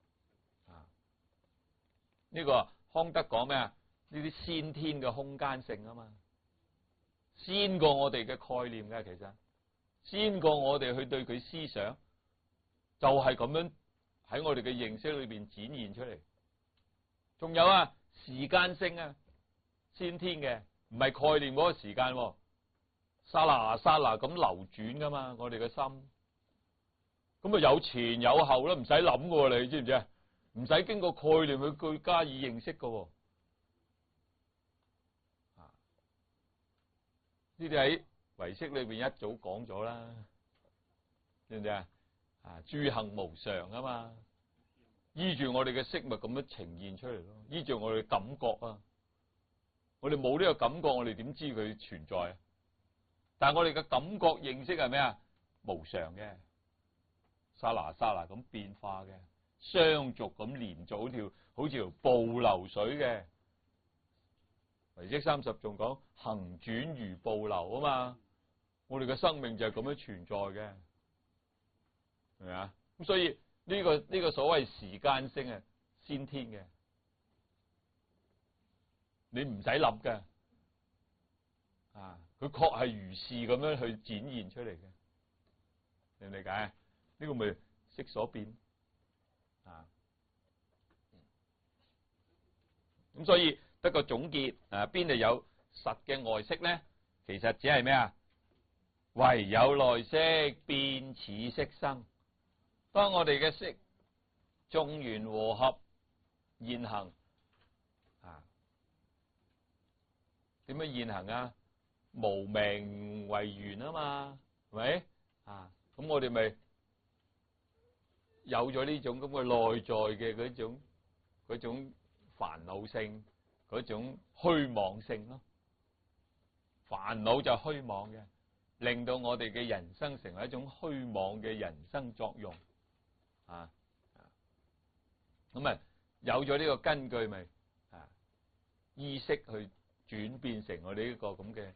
呢個康德講咩啊？呢啲先天嘅空間性啊嘛，先過我哋嘅概念嘅，其實先過我哋去對佢思想，就係咁樣喺我哋嘅認識裏邊展現出嚟。仲有啊，時間性啊，先天嘅，唔係概念嗰個時間，剎那剎那咁流轉噶嘛，我哋嘅心，咁啊有前有後啦，唔使諗噶，你知唔知啊？唔使經過概念去加以認識噶。呢啲喺唯識裏邊一早講咗啦，知唔知啊？諸行無常啊嘛，依住我哋嘅色咪咁樣呈現出嚟咯，依住我哋嘅感覺啊，我哋冇呢個感覺，我哋點知佢存在啊？但係我哋嘅感覺認識係咩啊？無常嘅，剎那剎那咁變化嘅，相續咁連續，好似條暴流水嘅。唯識30仲講行轉如暴流啊嘛，我哋嘅生命就係咁樣存在嘅，係咪啊？咁所以呢個所謂時間性係先天嘅，你唔使諗嘅，佢確係如是咁樣去展現出嚟嘅，你理解？呢個咪識所變啊，咁所以得個總結邊度有實嘅外識咧？其實只係咩啊？唯有內識變此識生。當我哋嘅識眾緣和合現行點樣現行啊？無明為緣啊嘛，係咪咁我哋咪有咗呢種咁嘅內在嘅嗰種煩惱性，嗰種虛妄性咯。煩惱就虛妄嘅，令到我哋嘅人生成為一種虛妄嘅人生作用啊。咁啊有咗呢個根據，咪意識去轉變成我哋呢個咁嘅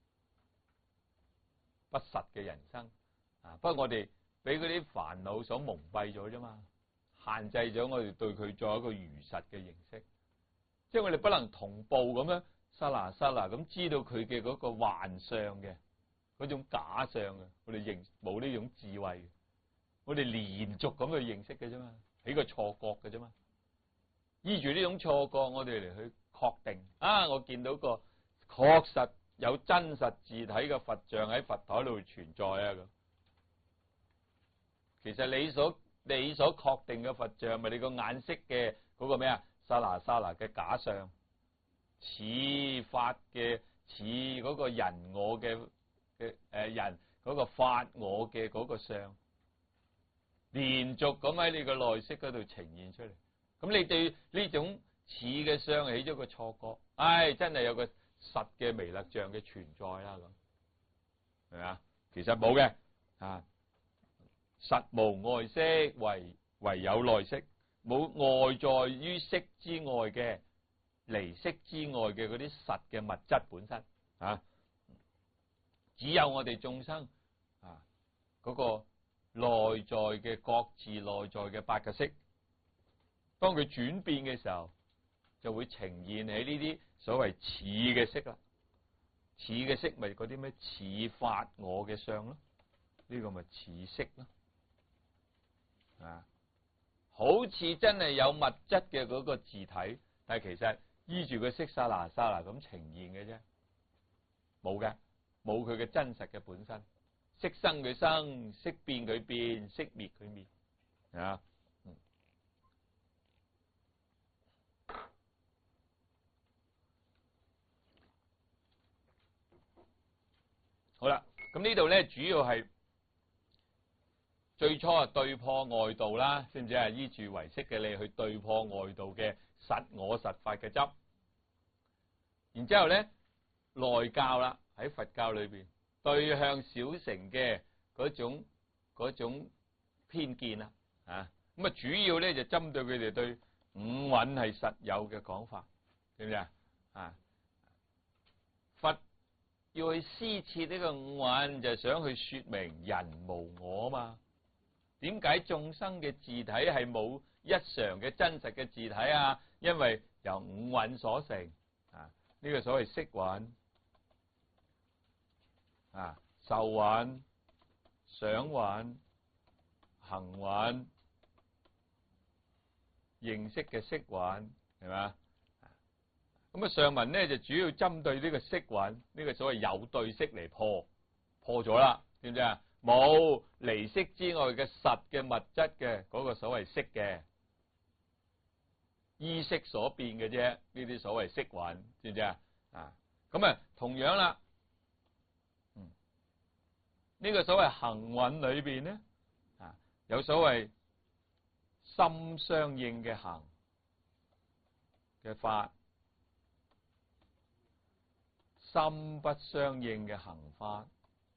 不實嘅人生啊。不過我哋俾嗰啲煩惱所蒙蔽咗啫嘛，限制咗我哋對佢作一個如實嘅認識，即係我哋不能同步咁樣沙拿咁知道佢嘅嗰個幻象嘅嗰種假象嘅，我哋冇呢種智慧，我哋連續咁去認識嘅啫嘛，起個錯覺嘅啫嘛，依住呢種錯覺，我哋嚟去確定啊，我見到個確實有真實字體嘅佛像喺佛台度存在啊。咁其實你所確定嘅佛像，咪你個眼色嘅嗰個咩啊？沙拿嘅假象，似法嘅，似嗰個人我嘅人嗰個法我嘅嗰個相，連續咁喺你個內色嗰度呈現出嚟。咁你對呢種似嘅相起咗個錯覺，真係有個實嘅彌勒像嘅存在啦。咁係咪啊？其實冇嘅啊，實無外色，唯有內色，冇外在於色之外嘅離色之外嘅嗰啲實嘅物質本身啊。只有我哋眾生啊嗰個內在嘅各自內在嘅八個色，當佢轉變嘅時候，就會呈現喺呢啲所謂似嘅色啦。似嘅色咪嗰啲咩似法我嘅相咯，呢個咪似色咯。啊，好似真係有物質嘅嗰個字體，但係其實依住個色沙拿咁呈現嘅啫，冇嘅，冇佢嘅真實嘅本身。色生佢生，色變佢變，色滅佢滅啊。好啦，咁呢度咧主要係最初對破外道啦，知唔知啊？依住唯識嘅你去對破外道嘅實我實法嘅執，然之後咧內教啦，喺佛教裏邊對向小乘嘅嗰種偏見啦，咁啊主要咧就針對佢哋對五蘊係實有嘅講法，知唔知啊？佛要去施設呢個五蘊，就想去說明人無我嘛。點解眾生嘅自體係冇一常嘅真實嘅自體啊？因為由五蘊所成啊，呢個所謂色蘊啊、受蘊、想蘊、行蘊、認識嘅色蘊，係嘛？咁啊上文咧就主要針對呢個色蘊，呢個所謂有對色嚟破咗啦，知唔知啊？冇離色之外嘅實嘅物質嘅嗰個所謂色嘅，依色所變嘅啫，呢啲所謂色蘊，知唔知啊？咁啊同樣啦，呢個所謂行蘊裏邊咧，有所謂心相應嘅行嘅法，心不相應嘅行法。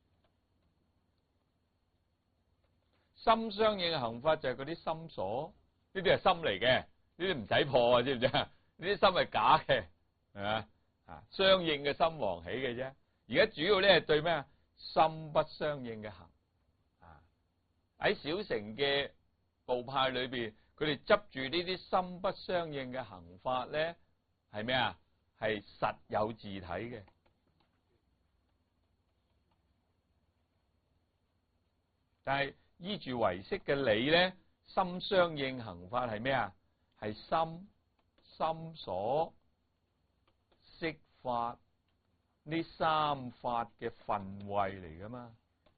心相應嘅行法就係嗰啲心所，呢啲係心嚟嘅，呢啲唔使破啊，知唔知啊？呢啲心係假嘅，係咪啊？相應嘅心王起嘅啫。而家主要咧係對咩啊？心不相應嘅行。喺小乘嘅部派裏邊，佢哋執住呢啲心不相應嘅行法咧，係咩啊？係實有自體嘅。但係依住唯識嘅理咧，心相應行法係咩啊？係心所色法呢三法嘅分位嚟噶嘛？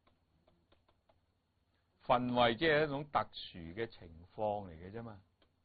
分位即係一種特殊嘅情況嚟嘅啫嘛，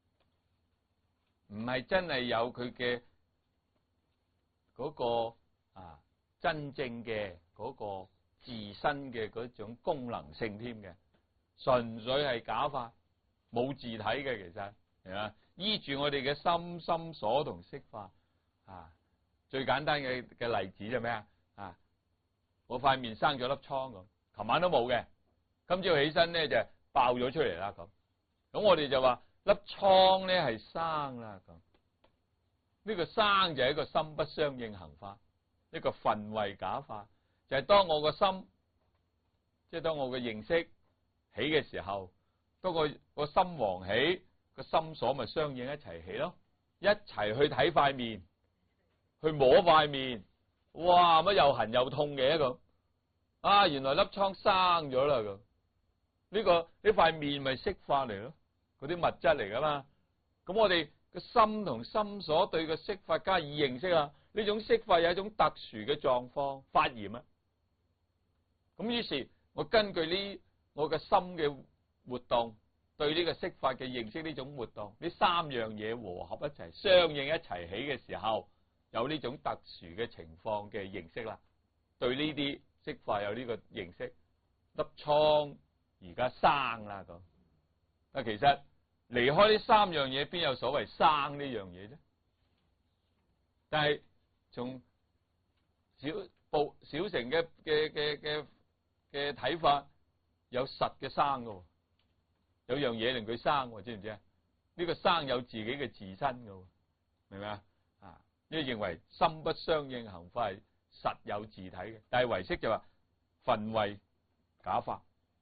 唔係真係有佢嘅嗰個真正嘅嗰個自身嘅嗰種功能性添嘅，純粹係假法冇自體嘅，其實係嘛？依住我哋嘅心心所同色法啊。最簡單嘅例子就咩啊？我塊面生咗粒瘡咁，琴晚都冇嘅，今朝起身咧就爆咗出嚟啦咁。咁我哋就話粒瘡咧係生啦咁。呢個生就係一個心不相應行法，一個分位假法，就係當我個心，即係當我嘅認識起嘅時候，當個心王起，個心所咪相應一齊起咯，一齊去睇塊面。去摸塊面，哇！乜又痕又痛嘅咁啊？原來粒瘡生咗啦咁。呢塊面咪色法嚟咯，嗰啲物質嚟噶嘛。咁我哋個心同心所對個色法加以認識啊。呢種色法有一種特殊嘅狀況發炎啊。咁於是，我根據我嘅心嘅活動，對呢個色法嘅認識呢種活動，呢三樣嘢和合一齊，相應一齊起嘅時候。有呢種特殊嘅情況嘅認識啦，對呢啲色法有呢個認識，粒瘡而家生啦咁。啊，其實離開呢三樣嘢，邊有所謂生呢樣嘢啫？但係從小乘嘅睇法，有實嘅生噶，有樣嘢令佢生，知唔知啊？呢個生有自己嘅自身噶，明唔明啊？因為認為心不相應行法係實有自體嘅，但係唯識就話分位假法，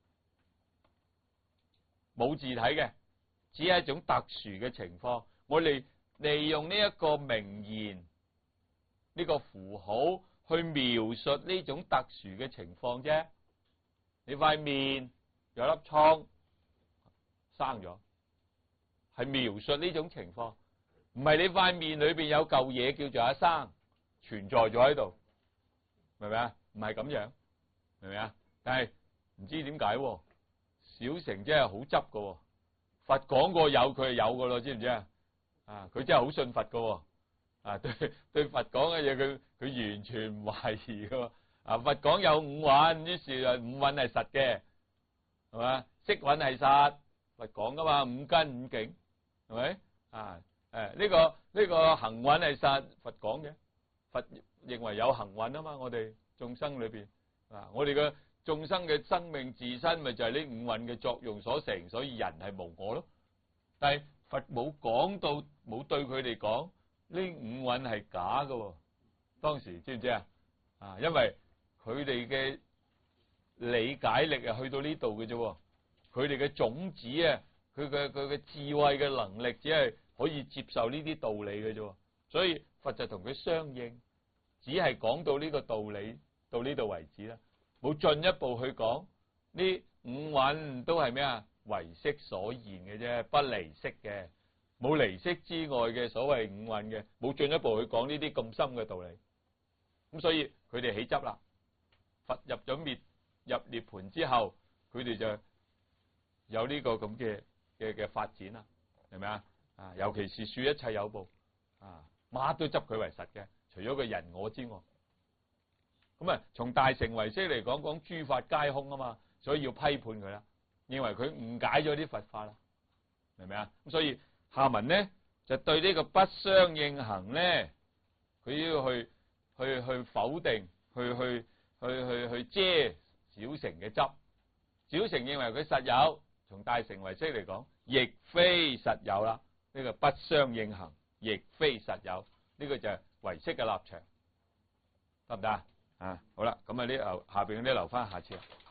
冇自體嘅，只係一種特殊嘅情況。我哋利用呢一個名言，呢個符號去描述呢種特殊嘅情況啫。你塊面有粒瘡生咗，係描述呢種情況。唔係你塊面裏邊有嚿嘢叫做阿生存在咗喺度，明唔明啊？唔係咁樣，明唔明啊？但係唔知點解，小乘真係好執噶。佛講過有，佢係有噶咯，知唔知啊？啊，佢真係好信佛噶。啊，對佛講嘅嘢，佢完全唔懷疑噶。啊，佛講有五蘊，於是啊五蘊係實嘅，係嘛？色蘊係實，佛講噶嘛，五根五境，係咪啊？呢個行蘊係實，佛講嘅，佛認為有行蘊啊嘛。我哋眾生裏邊啊，我哋嘅眾生嘅生命自身咪就係呢五蘊嘅作用所成，所以人係無我咯。但係佛冇講到，冇對佢哋講呢五蘊係假嘅。當時知唔知啊？啊，因為佢哋嘅理解力啊去到呢度嘅啫，佢哋嘅種子啊，佢嘅智慧嘅能力只係可以接受呢啲道理嘅啫，所以佛就同佢相應，只係講到呢個道理到呢度為止啦，冇進一步去講呢五蘊都係咩啊？唯識所現嘅啫，不離識嘅，冇離識之外嘅所謂五蘊嘅，冇進一步去講呢啲咁深嘅道理。咁所以佢哋起執啦，佛入涅槃之後，佢哋就有呢個咁嘅發展啦，係咪啊？啊，尤其是說一切有部啊，乜都執佢為實嘅，除咗個人我之外。咁啊，從大乘唯識嚟講，講諸法皆空啊嘛，所以要批判佢啦，認為佢誤解咗啲佛法啦，明唔明啊？咁所以下文咧就對呢個不相應行咧，佢要去否定，去遮小乘嘅執。小乘認為佢實有，從大乘唯識嚟講，亦非實有啦。呢個不相應行，亦非實有，呢個就係唯識嘅立場，得唔得啊？好啦，咁啊下邊嗰啲留翻下次。